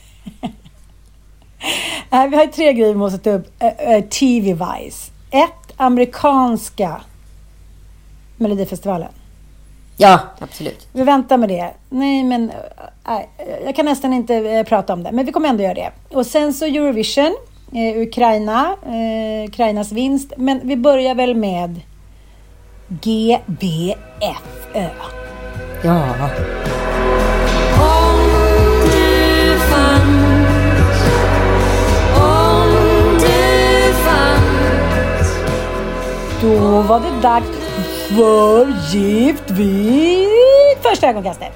Vi har tre grejer vi måste ta upp. T V-wise. Ett, amerikanska Melodifestivalen. Ja, absolut. Vi väntar med det. Nej, men nej, jag kan nästan inte prata om det. Men vi kommer ändå göra det. Och sen så Eurovision. Eh, Ukraina. Eh, Ukrainas vinst. Men vi börjar väl med G B F Ö. Ja. Då var det dags för Gift vid första ögonkastet.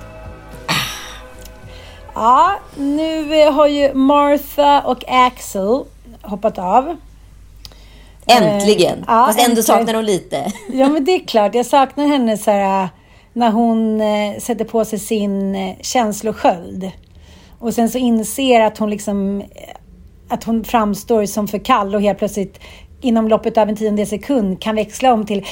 Ja, nu har ju Martha och Axel hoppat av. Äntligen. Eh, ja, Fast ändå äntligen. saknar hon lite. Ja, men det är klart. Jag saknar henne så här, när hon eh, sätter på sig sin eh, känslosköld. Och sen så inser att hon liksom att hon framstår som för kall och helt plötsligt inom loppet av en tionde sekund kan växla om till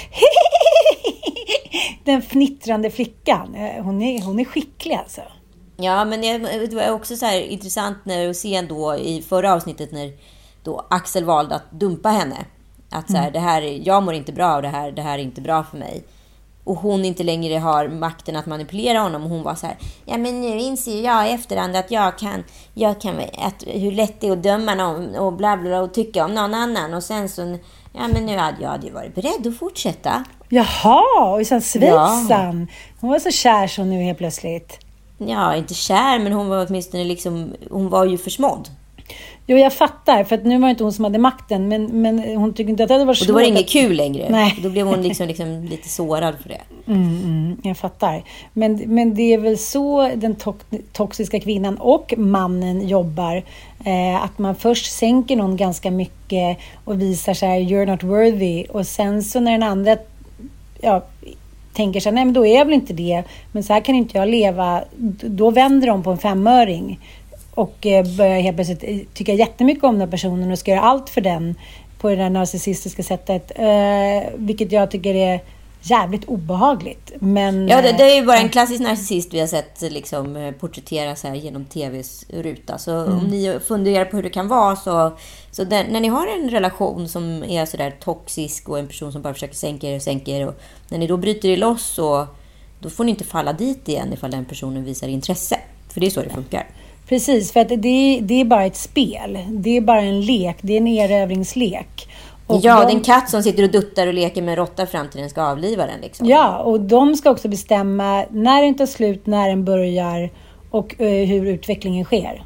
den fnittrande flickan. Hon är, hon är skicklig alltså. Ja, men det var också så här intressant när att se ändå i förra avsnittet när då Axel valde att dumpa henne. Att så här, mm. det här, jag mår inte bra av det här, det här är inte bra för mig. Och hon inte längre har makten att manipulera honom. Och hon var så här, ja men nu inser jag i efterhand att jag kan, jag kan att, hur lätt det är att döma någon och bla bla och tycka om någon annan. Och sen så, ja men nu hade jag hade varit beredd att fortsätta. Jaha, och sen Svejsan. Ja. Hon var så kär så nu helt plötsligt. Ja, inte kär, men hon var åtminstone liksom, hon var ju försmådd. Jo, jag fattar, för att nu var det inte hon som hade makten, men, men hon tyckte inte att det var svårt. Och då var det inget att... kul längre. Nej. Då blev hon liksom, liksom lite sårad för det. Mm, mm, jag fattar. Men, men det är väl så den to- toxiska kvinnan och mannen jobbar. Eh, att man först sänker någon ganska mycket och visar så här, you're not worthy. Och sen så när den andra ja, tänker så här, nej men då är jag väl inte det. Men så här kan inte jag leva. Då vänder de på en femöring. Och börjar helt plötsligt tycka jättemycket om den personen och ska göra allt för den på det där narcissistiska sättet. Eh, vilket jag tycker är jävligt obehagligt. Men, ja, det, det är ju bara en klassisk narcissist vi har sett liksom, porträtteras här genom tvs ruta. Så mm. om ni funderar på hur det kan vara så, så den, när ni har en relation som är sådär toxisk och en person som bara försöker sänka er och sänka er. Och när ni då bryter er loss så då får ni inte falla dit igen ifall den personen visar intresse. För det är så det funkar. Precis, för att det, det är bara ett spel. Det är bara en lek. Det är en erövringslek. Och ja, de... det är en katt som sitter och duttar och leker med en råtta fram till den ska avliva den. Liksom. Ja, och de ska också bestämma när den tar slut, när den börjar och uh, hur utvecklingen sker.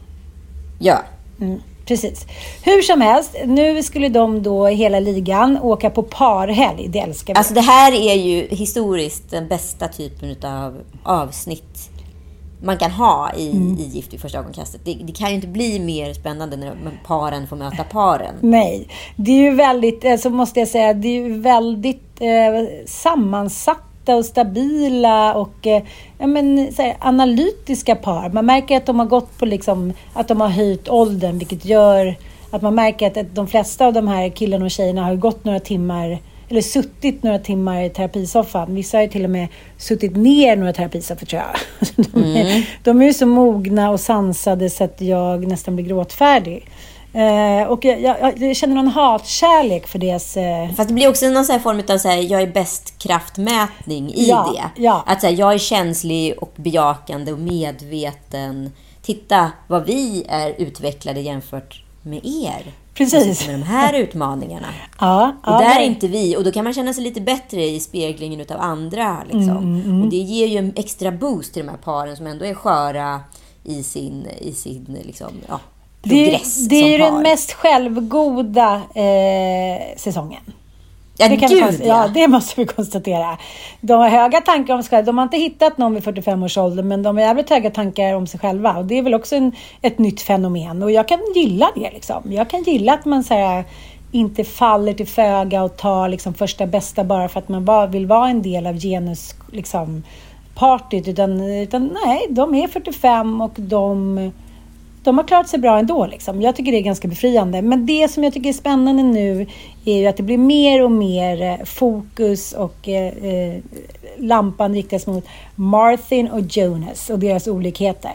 Ja. Mm, precis. Hur som helst, nu skulle de då hela ligan åka på parhelg. Det älskar vi. Alltså det här är ju historiskt den bästa typen av avsnitt man kan ha i, mm. i Gift i första ögonkastet. Det, det kan ju inte bli mer spännande när paren får möta paren. Nej, det är ju väldigt, så alltså måste jag säga, det är ju väldigt eh, sammansatta och stabila och eh, ja, men, så här, analytiska par. Man märker att de har gått på liksom, att de har höjt åldern, vilket gör att man märker att, att de flesta av de här killarna och tjejerna har gått några timmar eller suttit några timmar i terapisoffan. Vissa har ju till och med suttit ner några terapisoffor, tror jag. De är, mm. de är ju så mogna och sansade så att jag nästan blir gråtfärdig. Eh, och jag, jag, jag känner någon hatkärlek för deras... Eh... Fast det blir också någon så här form av så här, jag är bäst kraftmätning i ja, det. Ja. Att så här, jag är känslig och bejakande och medveten. Titta vad vi är utvecklade jämfört med er. Precis. Med de här utmaningarna. Ja, och ja, där men... är inte vi. Och då kan man känna sig lite bättre i speglingen av andra. Liksom. Mm, mm. Och det ger ju en extra boost till de här paren som ändå är sköra i sin, i sin liksom, ja, progress. Det, det är ju som par. Den mest självgoda eh, säsongen. Ja, det, kan gud, konst- ja. ja, det måste vi konstatera. De har höga tankar om sig själva. De har inte hittat någon vid fyrtiofem års ålder, men de har jävligt höga tankar om sig själva. Och det är väl också en, ett nytt fenomen. Och jag kan gilla det liksom. Jag kan gilla att man så här, inte faller till föga och tar liksom första bästa bara för att man bara vill vara en del av genus liksom, partyt. Utan, utan nej, de är fyrtiofem och de... De har klarat sig bra ändå. Liksom. Jag tycker det är ganska befriande. Men det som jag tycker är spännande nu är ju att det blir mer och mer fokus och eh, lampan riktas mot Martin och Jonas och deras olikheter.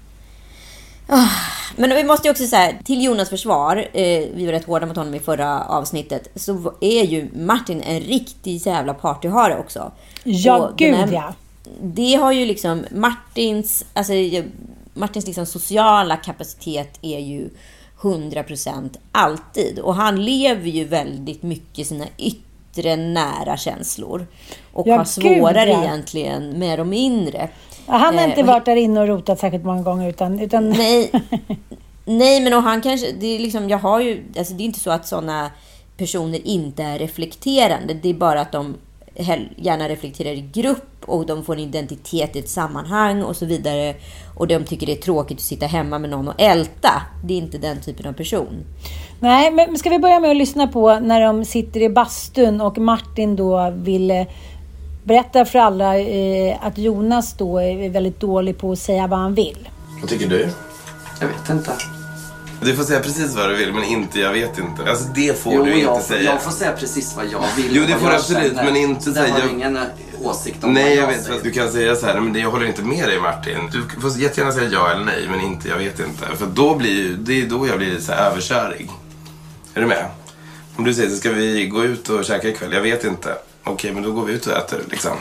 Oh, men vi måste ju också säga, till Jonas försvar, eh, vi var rätt hårda mot honom i förra avsnittet, så är ju Martin en riktig jävla partyhare också. Ja, och gud här, ja. Det har ju liksom Martins, alltså Martins liksom sociala kapacitet är ju hundra procent alltid. Och han lever ju väldigt mycket sina yttre nära känslor. Och ja, har svårare gud, ja. egentligen med de inre. Ja, han har inte eh, varit där inne och rotat särskilt många gånger. Utan, utan... Nej, nej, men och han kanske, det är liksom, jag har ju, alltså det är inte så att sådana personer inte är reflekterande. Det är bara att de gärna reflekterar i grupp och de får en identitet i ett sammanhang och så vidare, och de tycker det är tråkigt att sitta hemma med någon och älta. Det är inte den typen av person. Nej, men ska vi börja med att lyssna på när de sitter i bastun och Martin då vill berätta för alla eh, att Jonas då är väldigt dålig på att säga vad han vill. Vad tycker du? Jag vet inte. Du får säga precis vad du vill, men inte jag vet inte. Alltså det får jo, du inte jag, säga. Jag får säga precis vad jag vill. Jo, det får du absolut, men inte så säga... Jag har ingen åsikt om nej, vad jag, jag vet säger. att du kan säga så här, men det, jag håller inte med dig Martin. Du får jättegärna säga ja eller nej, men inte jag vet inte. För då blir det är då jag blir lite så här överkörig. Är du med? Om du säger så ska vi gå ut och käka ikväll, jag vet inte. Okej, men då går vi ut och äter liksom.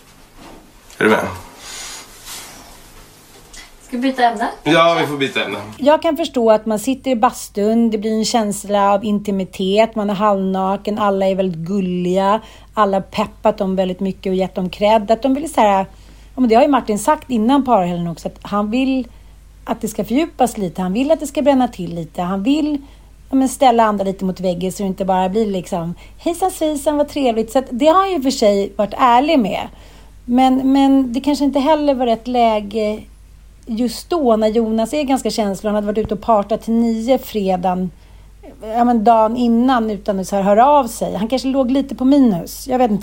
Är du med? Ska vi byta ämne? Ja, vi får byta ämne. Jag kan förstå att man sitter i bastun, det blir en känsla av intimitet, man är halvnaken, alla är väldigt gulliga, alla har peppat dem väldigt mycket och gett dem cred. Att de vill så här, ja, men det har ju Martin sagt innan parhelgen också, att han vill att det ska fördjupas lite, han vill att det ska bränna till lite, han vill ja, men ställa andra lite mot väggen så det inte bara blir liksom hejsan svejsan, vad trevligt. Så att det har han ju för sig varit ärlig med. Men, men det kanske inte heller var rätt läge just då när Jonas är ganska känslig. Han hade varit ute och partat till nio fredagen, ja, men dagen innan utan att så här höra av sig. Han kanske låg lite på minus. Jag vet inte.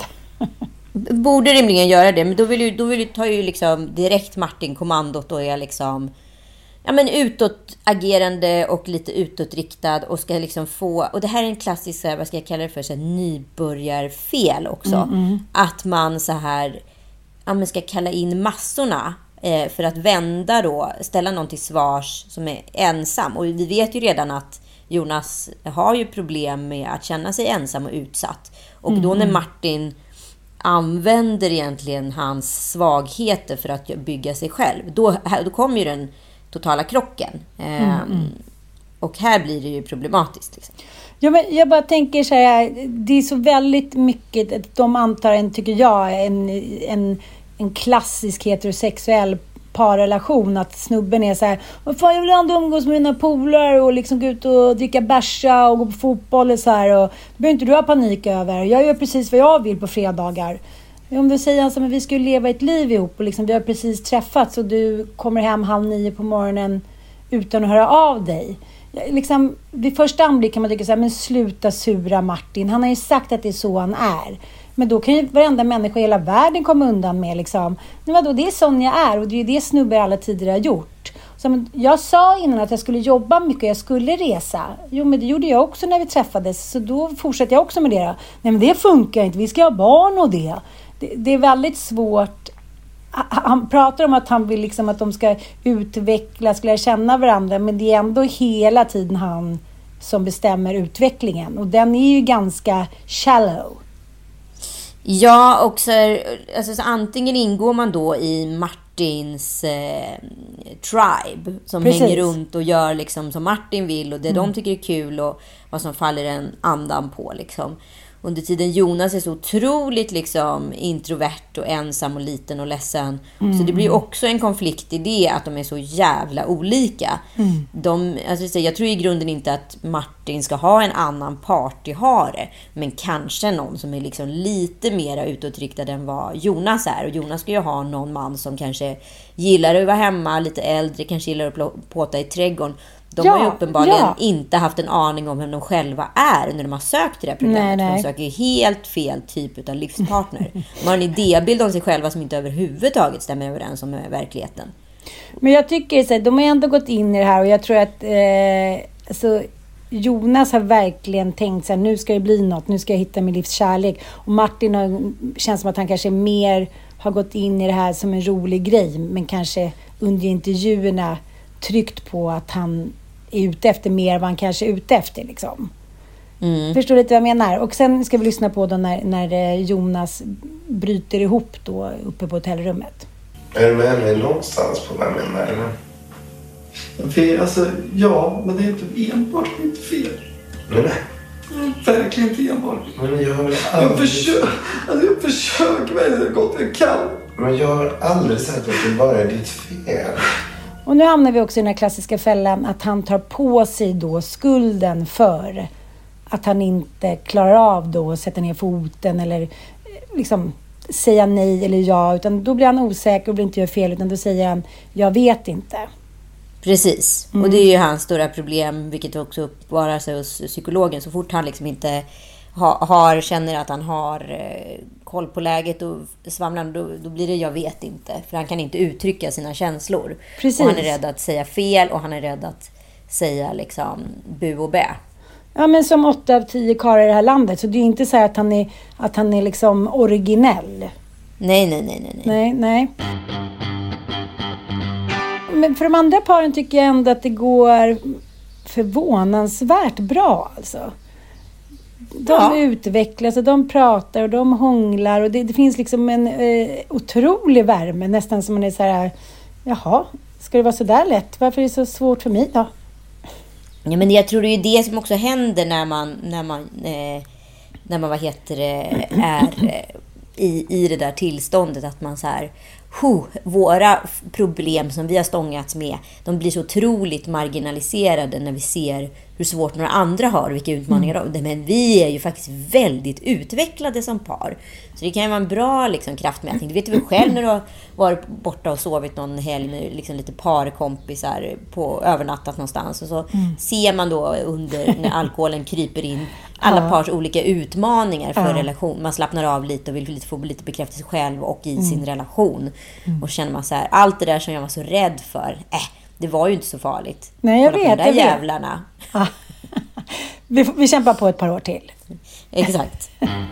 Borde rimligen göra det, men då vill ju, då vill ju ta ju liksom direkt Martin kommandot och är liksom ja, men utåtagerande och lite utåtriktad och ska liksom få, och det här är en klassisk, vad ska jag kalla det för, så här, nybörjarfel också. Mm, mm. Att man så här ja, men ska kalla in massorna eh, för att vända då, ställa någon till svars som är ensam. Och vi vet ju redan att Jonas har ju problem med att känna sig ensam och utsatt. Och mm. då när Martin använder egentligen hans svagheter för att bygga sig själv, då, då kommer ju den totala krocken. Mm, mm. Och här blir det ju problematiskt. Liksom. Ja, men jag bara tänker så här, det är så väldigt mycket, de antar en, tycker jag, en, en, en klassisk heterosexuell parrelation, att snubben är så här, vad fan, jag vill ändå umgås med mina polare och liksom gå ut och dricka bärsa och gå på fotboll och så här, och det behöver inte du ha panik över. Jag gör precis vad jag vill på fredagar. Om du säger alltså, men vi skulle leva ett liv ihop och liksom, vi har precis träffats och du kommer hem halv nio på morgonen utan att höra av dig. Liksom, vid första anblick kan man tycka så här, men sluta sura Martin. Han har ju sagt att det är så han är. Men då kan ju varenda människa i hela världen komma undan med liksom, men vadå, det är sån jag är och det är ju det snubbar alla tidigare har gjort. Så, men, jag sa innan att jag skulle jobba mycket och jag skulle resa. Jo, men det gjorde jag också när vi träffades, så då fortsätter jag också med det. Nej, men det funkar inte, vi ska ha barn och det. Det, det är väldigt svårt. Han pratar om att han vill liksom att de ska utvecklas, lära känna varandra, men det är ändå hela tiden han som bestämmer utvecklingen, och den är ju ganska shallow. Ja, och så, alltså, så antingen ingår man då i Martins eh, tribe som Precis. hänger runt och gör liksom som Martin vill och det mm. de tycker är kul och vad som faller en andan på liksom. under tiden Jonas är så otroligt liksom introvert och ensam och liten och ledsen. Mm. Så det blir också en konflikt i det att de är så jävla olika. Mm. De, alltså, jag tror i grunden inte att Martin ska ha en annan partyhare, men kanske någon som är liksom lite mer utåtriktad än vad Jonas är. Och Jonas ska ju ha någon man som kanske gillar att vara hemma, lite äldre, kanske gillar att påta i trädgården. De ja, har ju uppenbarligen ja. inte haft en aning om vem de själva är när de har sökt det här programmet. Nej, nej. De söker helt fel typ av livspartner. De har en idébild om sig själva som inte överhuvudtaget stämmer överens med verkligheten. Men jag tycker så här, de har ändå gått in i det här och jag tror att eh, alltså, Jonas har verkligen tänkt så här, nu ska det bli något, nu ska jag hitta min livs kärlek. Och Martin har, känns som att han kanske mer har gått in i det här som en rolig grej, men kanske under intervjuerna tryckt på att han är ute efter mer vad han kanske är ute efter liksom. Mm. Förstår lite vad jag menar? Och sen ska vi lyssna på då när, när Jonas bryter ihop då uppe på hotellrummet. Är du med mig någonstans på vad jag menar? Eller? Fel, alltså, ja, men det är inte enbart inte fel. Nej. Verkligen inte enbart. Men jag har aldrig... Jag försöker, alltså jag försöker väldigt gott jag kan. Men jag har aldrig sagt att det bara är ditt fel. Och nu hamnar vi också i den här klassiska fällan att han tar på sig då skulden för att han inte klarar av då att sätta ner foten eller liksom säga nej eller ja, utan då blir han osäker och blir inte gör fel, utan då säger han jag vet inte. Precis, mm. och det är ju hans stora problem, vilket också uppvarar sig hos psykologen. Så fort han liksom inte ha, har, känner att han har eh, koll på läget och svamlar, då, då blir det jag vet inte. För han kan inte uttrycka sina känslor. Precis. Och han är rädd att säga fel och han är rädd att säga liksom bu och bä. Ja, men som åtta av tio karlar i det här landet. Så det är inte så att han är, att han är liksom originell. Nej, nej, nej, nej. Nej, nej. Men för de andra paren tycker jag ändå att det går förvånansvärt bra alltså. De ja. utvecklas och de pratar och de hånglar och det, det finns liksom en eh, otrolig värme, nästan som man är så här, jaha, ska det vara så där lätt? Varför är det så svårt för mig då? Ja, men jag tror det är det som också händer när man när man eh, när man vad heter det, är eh, i i det där tillståndet att man så här, huh, våra problem som vi har stångats med, de blir så otroligt marginaliserade när vi ser hur svårt några andra har, vilka utmaningar mm. de har. Men vi är ju faktiskt väldigt utvecklade som par. Så det kan ju vara en bra liksom, kraftmätning. Det vet du väl själv när du har varit borta och sovit någon helg med liksom, lite parkompisar på övernattat någonstans. Och så mm. ser man då under när alkoholen kryper in alla ja. pars olika utmaningar för ja. relation. Man slappnar av lite och vill få lite bekräftelse själv och i mm. sin relation. Mm. Och känner man så här, allt det där som jag var så rädd för, äh, det var ju inte så farligt. Nej, jag vet. De där jag jävlarna. Vet. vi, vi kämpar på ett par år till. Exakt.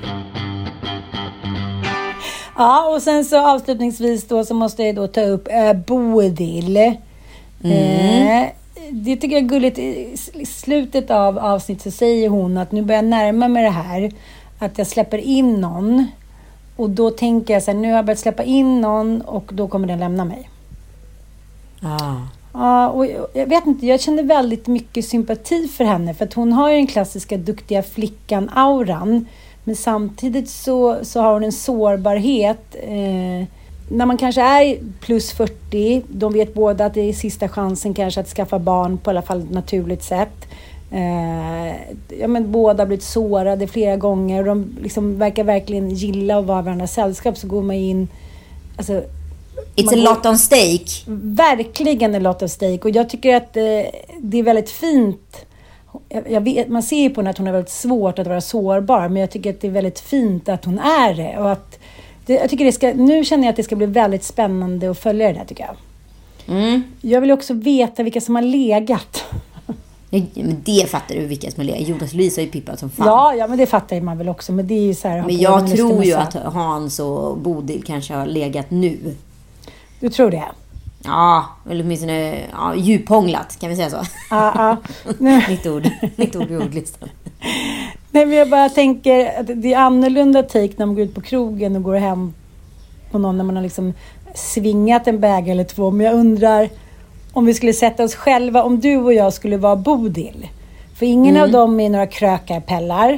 Ja, och sen så avslutningsvis då så måste jag då ta upp äh, Bodil. Mm. Eh, det tycker jag är gulligt. I slutet av avsnitt så säger hon att nu börjar jag närma mig det här. Att jag släpper in någon. Och då tänker jag så här, nu har jag börjat släppa in någon och då kommer den lämna mig. Ah. Ja, och jag vet inte, jag kände väldigt mycket sympati för henne. För att hon har ju den klassiska duktiga flickan-auran. Men samtidigt så, så har hon en sårbarhet. Eh, när man kanske är plus fyrtio, de vet båda att det är sista chansen kanske att skaffa barn på i alla fall ett naturligt sätt. Eh, ja, men båda har blivit sårade flera gånger och de liksom verkar verkligen gilla att vara varandras sällskap, så går man in alltså, it's a lot on stake. Verkligen a lot of stake. Och jag tycker att eh, det är väldigt fint. Jag, jag vet, man ser ju på henne att hon har väldigt svårt att vara sårbar, men jag tycker att det är väldigt fint att hon är det. Och att det, jag tycker det ska, nu känner jag att det ska bli väldigt spännande att följa det där, tycker jag. Mm. Jag vill också veta vilka som har legat. Men det fattar du, vilka som har legat. Jonas och Louise har ju pippat som fan. Ja, ja, men det fattar man väl också. Men det är ju så här, men jag tror ju att Hans och Bodil kanske har legat nu. Du tror det? Ja, eller åtminstone ja, djuphånglat, kan vi säga så? Ja, ja. Mitt ord, mitt ord i ordlistan. Nej, men jag bara tänker att det är annorlunda take när man går ut på krogen och går hem på någon när man har liksom svingat en bäg eller två. Men jag undrar om vi skulle sätta oss själva, om du och jag skulle vara Bodil. För ingen mm. av dem är några krökarpellar.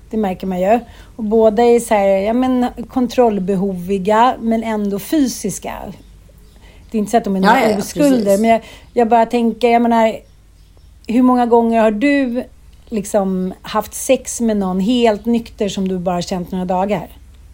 Det märker man ju. Och båda är så här, ja, men kontrollbehoviga men ändå fysiska. Det är inte så att de är några ja, ja, oskulder. Precis. Men jag, jag bara tänker, jag menar, hur många gånger har du liksom haft sex med någon helt nykter som du bara känt några dagar?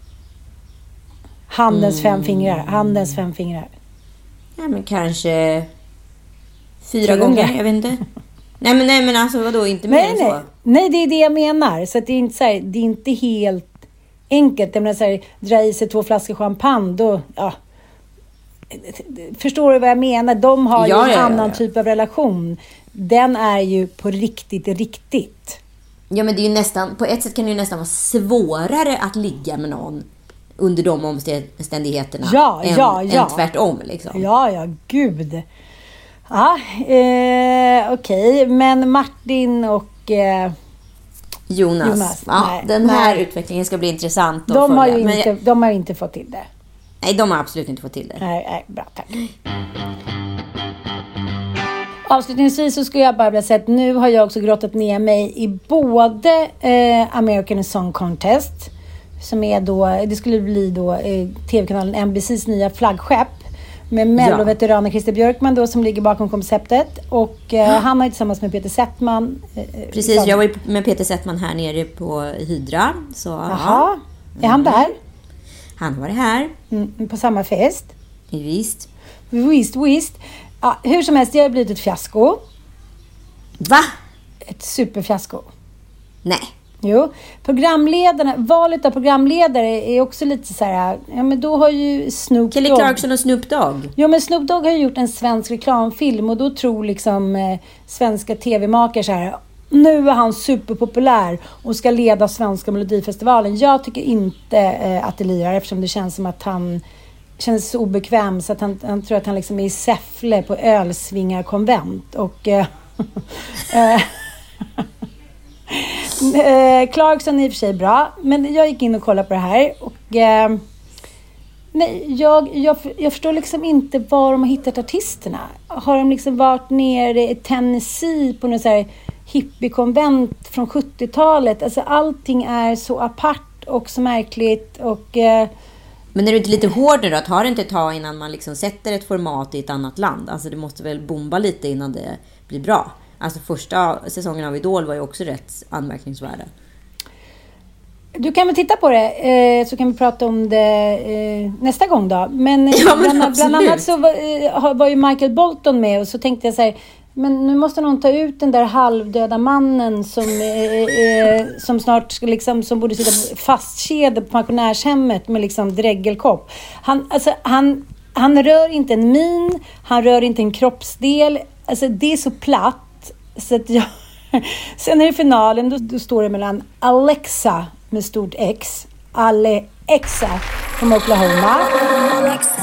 Handens mm. fem fingrar. Handens fem fingrar. Ja, men kanske fyra gånger. gånger. Jag vet inte. Nej, men, nej, men alltså vadå? Inte mer nej, än så? Nej. nej, det är det jag menar. Så att det är inte så här, det är inte helt enkelt. Jag menar så här, dra i sig två flaskor champagne. Då, ja. Förstår du vad jag menar? De har ja, ju en ja, annan ja, ja. typ av relation. Den är ju på riktigt, riktigt. Ja, men det är ju nästan, på ett sätt kan det ju nästan vara svårare att ligga med någon under de omständigheterna ja, än, ja, ja. än tvärtom. Liksom. Ja, ja, gud. Ja, eh, okej. Okay. Men Martin och eh, Jonas. Jonas ja, nej, den här nej. utvecklingen ska bli intressant att de följa. har ju men inte, jag... de har inte fått till det. Nej, de har absolut inte fått till det. Nej, nej bra, tack. Avslutningsvis så skulle jag bara vilja säga att nu har jag också grottat ner mig i både eh, American Song Contest, som är då, det skulle bli då eh, tv-kanalen N B C:s nya flaggskepp med Mello-veteranen Christer Björkman då, som ligger bakom konceptet. Och eh, han har ju tillsammans med Peter Settman. Eh, Precis, som... jag var ju med Peter Settman här nere på Hydra. Så, Jaha, ja. Är han där? Han var här. Mm, på samma fest? Visst. Visst, visst. Ja, hur som helst, det har blivit ett fiasko. Va? Ett superfiasko. Nej. Jo, programledarna, valet av programledare är också lite så här, ja men då har ju Snoop Kelly Dogg... Clarkson och Snoop Dogg. Jo, men Snoop Dogg har ju gjort en svensk reklamfilm och då tror liksom eh, svenska tv-makare så här, nu är han superpopulär och ska leda svenska Melodifestivalen. Jag tycker inte eh, att det lirar, eftersom det känns som att han känns så obekväm så att han, han tror att han liksom är i Säffle på Ölsvingar konvent och eh, eh, Clarkson är i och för sig bra, men jag gick in och kollade på det här och eh, nej, jag, jag, jag förstår liksom inte var de har hittat artisterna. Har de liksom varit nere i Tennessee på något så här hippiekonvent från sjuttiotalet? Alltså allting är så apart och så märkligt och eh, men är det inte lite hårdare då? Tar det inte ett tag innan man liksom sätter ett format i ett annat land? Alltså det måste väl bomba lite innan det blir bra. Alltså första säsongen av Idol var ju också rätt anmärkningsvärda. Du kan väl titta på det eh, så kan vi prata om det eh, nästa gång då. Men, ja, men bland, bland annat så var, eh, var ju Michael Bolton med och så tänkte jag så här, men nu måste någon ta ut den där halvdöda mannen som, eh, eh, som snart ska liksom, som borde sitta fastkedjad på pensionärshemmet med liksom dräggelkopp. Han, alltså, han, han rör inte en min, han rör inte en kroppsdel. Alltså det är så platt. Så att jag, sen är det finalen, då, då står det mellan Alexa med stort X, Alexa från Oklahoma. Alexa.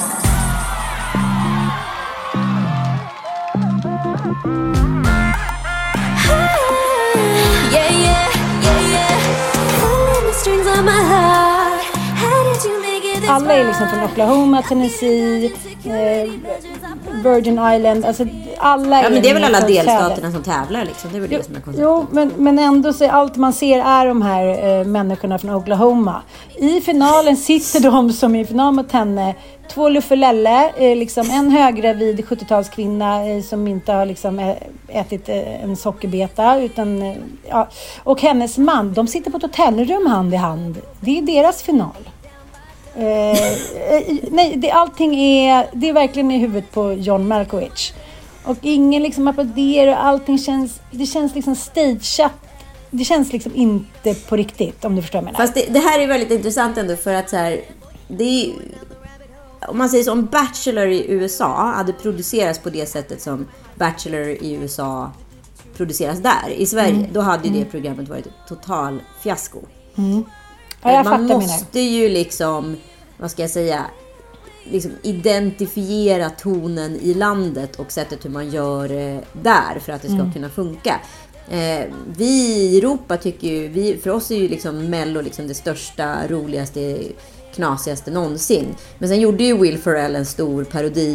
Alla är liksom från Oklahoma, Tennessee, eh, Virgin Island, alltså alla är... Ja, men det är väl alla delstaterna som tävlar liksom, det är väl jo, det som är konceptet. Jo, men, men ändå så allt man ser är de här eh, människorna från Oklahoma. I finalen sitter de som i final mot henne, två luffelelle, eh, liksom en höggravid sjuttiotalskvinna eh, som inte har liksom ätit eh, en sockerbeta, utan, eh, ja, och hennes man, de sitter på ett hotellrum hand i hand. Det är deras final. Eh, nej, det, allting är, det är verkligen i huvudet på John Malkovich. Och ingen liksom applåderar och allting känns, det känns liksom stageat. Det känns liksom inte på riktigt, om du förstår mig. Fast det, det här är väldigt intressant ändå, för att så här, det är, om man säger så, om Bachelor i U S A hade producerats på det sättet som Bachelor i U S A produceras där i Sverige, mm. då hade ju det programmet varit ett total fiasko. Mm. Ja, jag man måste ju liksom, vad ska jag säga, liksom identifiera tonen i landet och sättet hur man gör det där för att det ska mm. kunna funka. Eh, vi i Europa tycker ju, vi, för oss är ju liksom Mello liksom det största, roligaste, knasigaste någonsin. Men sen gjorde ju Will Ferrell en stor parodi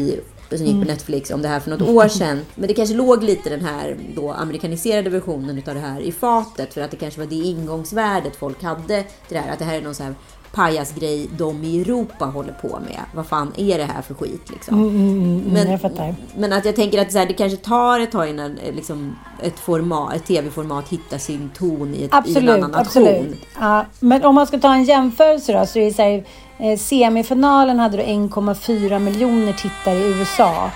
som gick på Mm. Netflix om det här för något år sedan. Men det kanske låg lite den här då amerikaniserade versionen utav det här i fatet. För att det kanske var det ingångsvärdet folk hade till det här. Att det här är någon så här pajasgrej de i Europa håller på med. Vad fan är det här för skit liksom? Mm, mm, mm, men, jag fattar. men att jag tänker att så här, det kanske tar ett tag innan liksom, ett, format, ett tv-format hittar sin ton i, ett, absolut, i en annan nation. Absolut. Ja, men om man ska ta en jämförelse då, så är det så här, eh, semifinalen hade då en komma fyra miljoner tittare i U S A.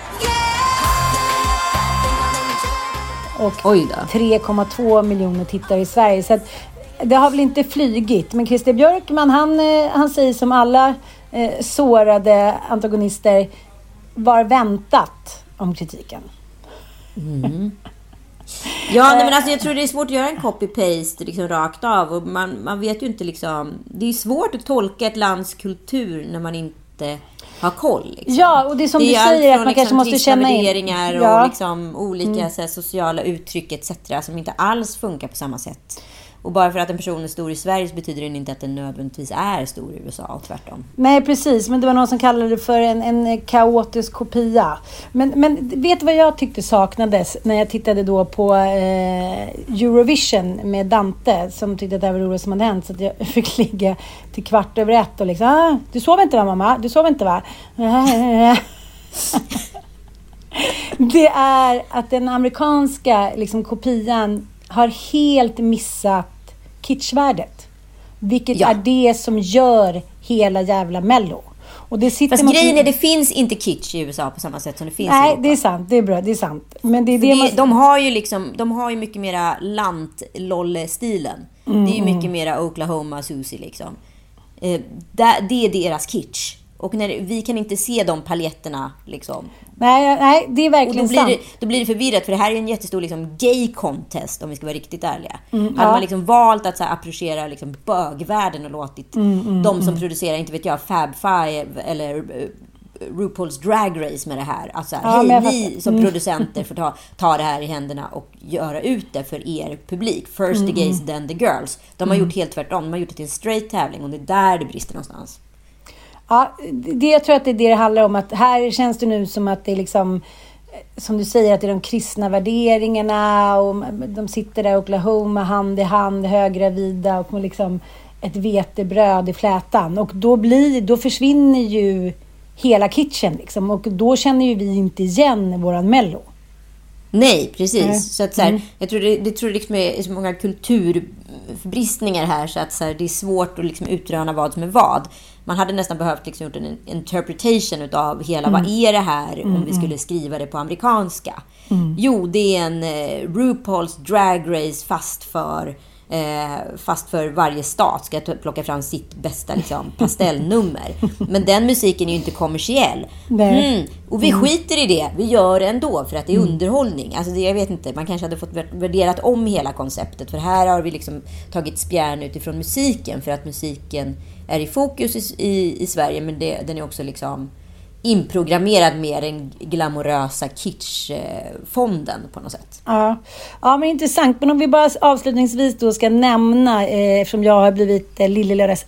Och tre komma två miljoner tittare i Sverige. Så att det har väl inte flygit. Men Christer Björkman, han, han säger som alla eh, sårade antagonister var väntat om kritiken. Mm. Ja, nej, men alltså, jag tror det är svårt att göra en copy-paste liksom, rakt av. Och man, man vet ju inte liksom... Det är svårt att tolka ett lands kultur när man inte har koll. Liksom. Ja, och det är som det du är säger allt att man från, kanske liksom, måste känna in... värderingar ja. och liksom, olika Mm. så här, sociala uttryck et cetera som inte alls funkar på samma sätt. Och bara för att en person är stor i Sverige så betyder det inte att den nödvändigtvis är stor i U S A och tvärtom. Nej, precis. Men det var någon som kallade det för en, en kaotisk kopia. Men, men vet du vad jag tyckte saknades när jag tittade då på eh, Eurovision med Dante, som tyckte att det var roligt som hade hänt, så att jag fick ligga till kvart över ett och liksom, ah, du sov inte va mamma? Du sov inte va? Det är att den amerikanska liksom, kopian har helt missat kitschvärdet. Vilket Ja. är det som gör hela jävla Mello. Och det sitter Fast något... grejen är det finns inte kitsch i U S A på samma sätt som det finns i Nej, Europa. det är sant. Det är bra. Det är sant. Men det är För det det, man... de har ju liksom, de har ju mycket mera lant-lolle-stilen. Mm, det är ju mycket mm. mera Oklahoma Susie liksom. Eh, det, det är deras kitsch. Och när, vi kan inte se de paletterna liksom. Nej, nej, det är verkligen och då blir sant. det, då blir det förvirrat, för det här är en jättestor liksom, gay contest om vi ska vara riktigt ärliga. Mm, Hade ja. man liksom valt att så här, approchera liksom, bögvärlden och låtit Mm, mm, de som mm. producerar, inte vet jag, Fab Five eller uh, RuPaul's Drag Race med det här. Alltså, Ja, hej, men jag ni fattar. som Mm. producenter får ta, ta det här i händerna och göra ut det för er publik. First Mm, the gays, mm. then the girls. De har Mm. gjort helt tvärtom. De har gjort det till en straight tävling och det är där det brister någonstans. Ja, det, jag tror att det är det det handlar om. Att här känns det nu som att det är liksom, som du säger, att det är de kristna värderingarna och de sitter där i Oklahoma hand i hand, höggravida och med liksom ett vetebröd i flätan. Och då, blir, då försvinner ju hela kitchen liksom, och då känner ju vi inte igen våran Mello. Nej, precis. Mm. Så att så här, Mm. jag tror det, det tror jag liksom är så många kulturbristningar här så att så här, det är svårt att liksom utröna vad som är vad. Man hade nästan behövt liksom gjort en interpretation utav hela, Mm. vad är det här om Mm, vi skulle skriva det på amerikanska. Mm. Jo, det är en eh, RuPaul's Drag Race fast för eh, fast för varje stat ska ta- plocka fram sitt bästa liksom, pastellnummer. Men den musiken är ju inte kommersiell. Nej. Mm. Och vi Mm. skiter i det. Vi gör det ändå för att det är Mm. underhållning. Alltså det, jag vet inte, man kanske hade fått värderat om hela konceptet. För här har vi liksom tagit spjärn utifrån musiken. För att musiken är i fokus i, i, i Sverige. Men det, den är också liksom inprogrammerad med den glamorösa kitschfonden på något sätt. Ja. Ja, men intressant. Men om vi bara avslutningsvis då ska nämna, eh, eftersom jag har blivit eh, Lillelördags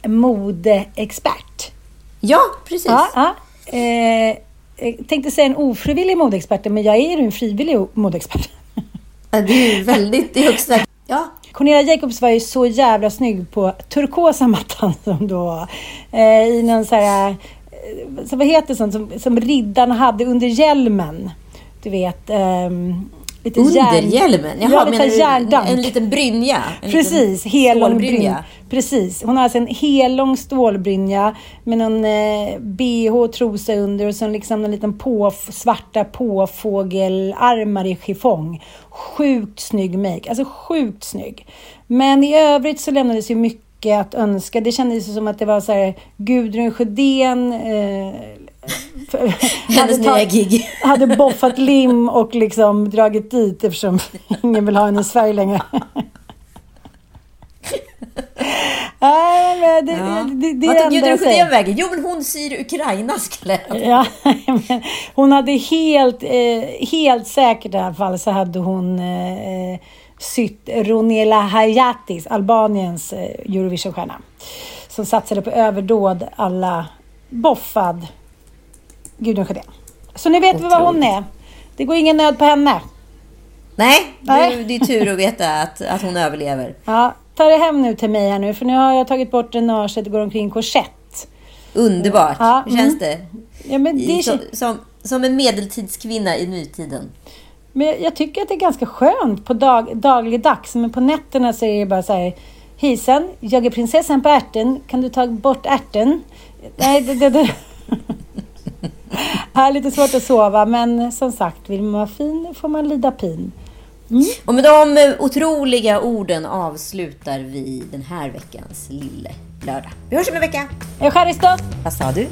modeexpert. Ja, precis. Ja, ja. Eh, jag tänkte säga en ofrivillig modeexpert, men jag är ju en frivillig modeexpert. Det är ju väldigt i högsta... Ja. Cornelia Jacobs var ju så jävla snygg på turkosa mattan som då eh, i någon så här, eh, så vad heter sånt som, som riddarna hade under hjälmen. Du vet, ehm, lite Under järn, hjälmen? Jaha, ja, lite menar du järndank. en liten brynja? En Precis, liten hellång stålbrynja. brynja. Precis, hon har alltså en hellång stålbrynja med någon eh, B H trosa under och så liksom en liten påf, svarta påfågelarmar i chiffong. Sjukt snygg make, alltså sjukt snygg. Men i övrigt så lämnades ju mycket att önska. Det kändes som att det var så här Gudrun Sjödén eh, Hennes nya gig. hade boffat lim och liksom dragit dit eftersom ingen vill ha henne i Sverige längre. Nej, men det, Ja. det, det, det Vad är tog det enda Gudrun jag säger. Sjödén vägen? Jo, men hon syr Ukrainas kläder. Ja, men hon hade helt, eh, helt säkert i alla fall så hade hon eh, sytt Ronela Hayatis, Albaniens eh, Eurovision-stjärna, som satsade på överdåd alla boffad Gudrun Sjödén. Så ni vet vad hon är. Det går ingen nöd på henne. Nej, Nej. Det, det är tur att veta att, att hon överlever. Ja, ta det hem nu till mig här nu. För nu har jag tagit bort drenaget och går omkring korsett. Underbart. Ja, Hur känns mm. det? Ja, men det är... som, som, som en medeltidskvinna i nutiden. Men jag tycker att det är ganska skönt på dag, dagligdags. Men på nätterna så är det bara så här... Hejsan, jag är prinsessan på ärten. Kan du ta bort ärten? Nej, det... det, det. Det är lite svårt att sova. Men som sagt, vill man vara fin får man lida pin. Mm. Och med de otroliga orden avslutar vi den här veckans lille lördag. Vi hörs om en vecka. Jag skäris då. Vad sa du?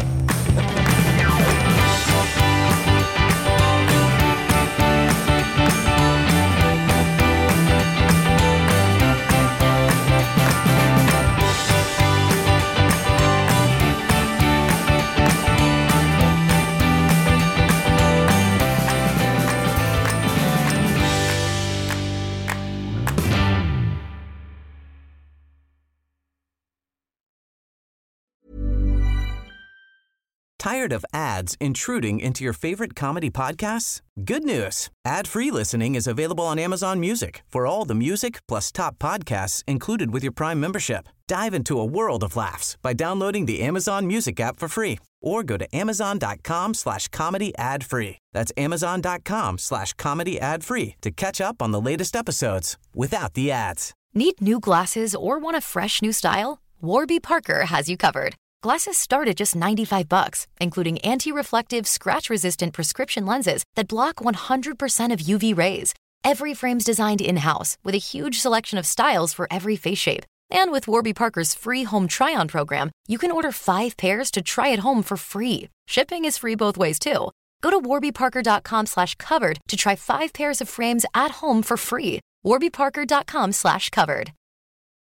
Tired of ads intruding into your favorite comedy podcasts? Good news. Ad-free listening is available on Amazon Music for all the music plus top podcasts included with your Prime membership. Dive into a world of laughs by downloading the Amazon Music app for free or go to amazon.com slash comedy ad free. That's amazon.com slash comedy ad free to catch up on the latest episodes without the ads. Need new glasses or want a fresh new style? Warby Parker has you covered. Glasses start at just ninety-five bucks, including anti-reflective, scratch-resistant prescription lenses that block one hundred percent of U V rays. Every frame's designed in-house with a huge selection of styles for every face shape. And with Warby Parker's free home try-on program, you can order five pairs to try at home for free. Shipping is free both ways, too. Go to warbyparker.com slash covered to try five pairs of frames at home for free. warbyparker.com slash covered.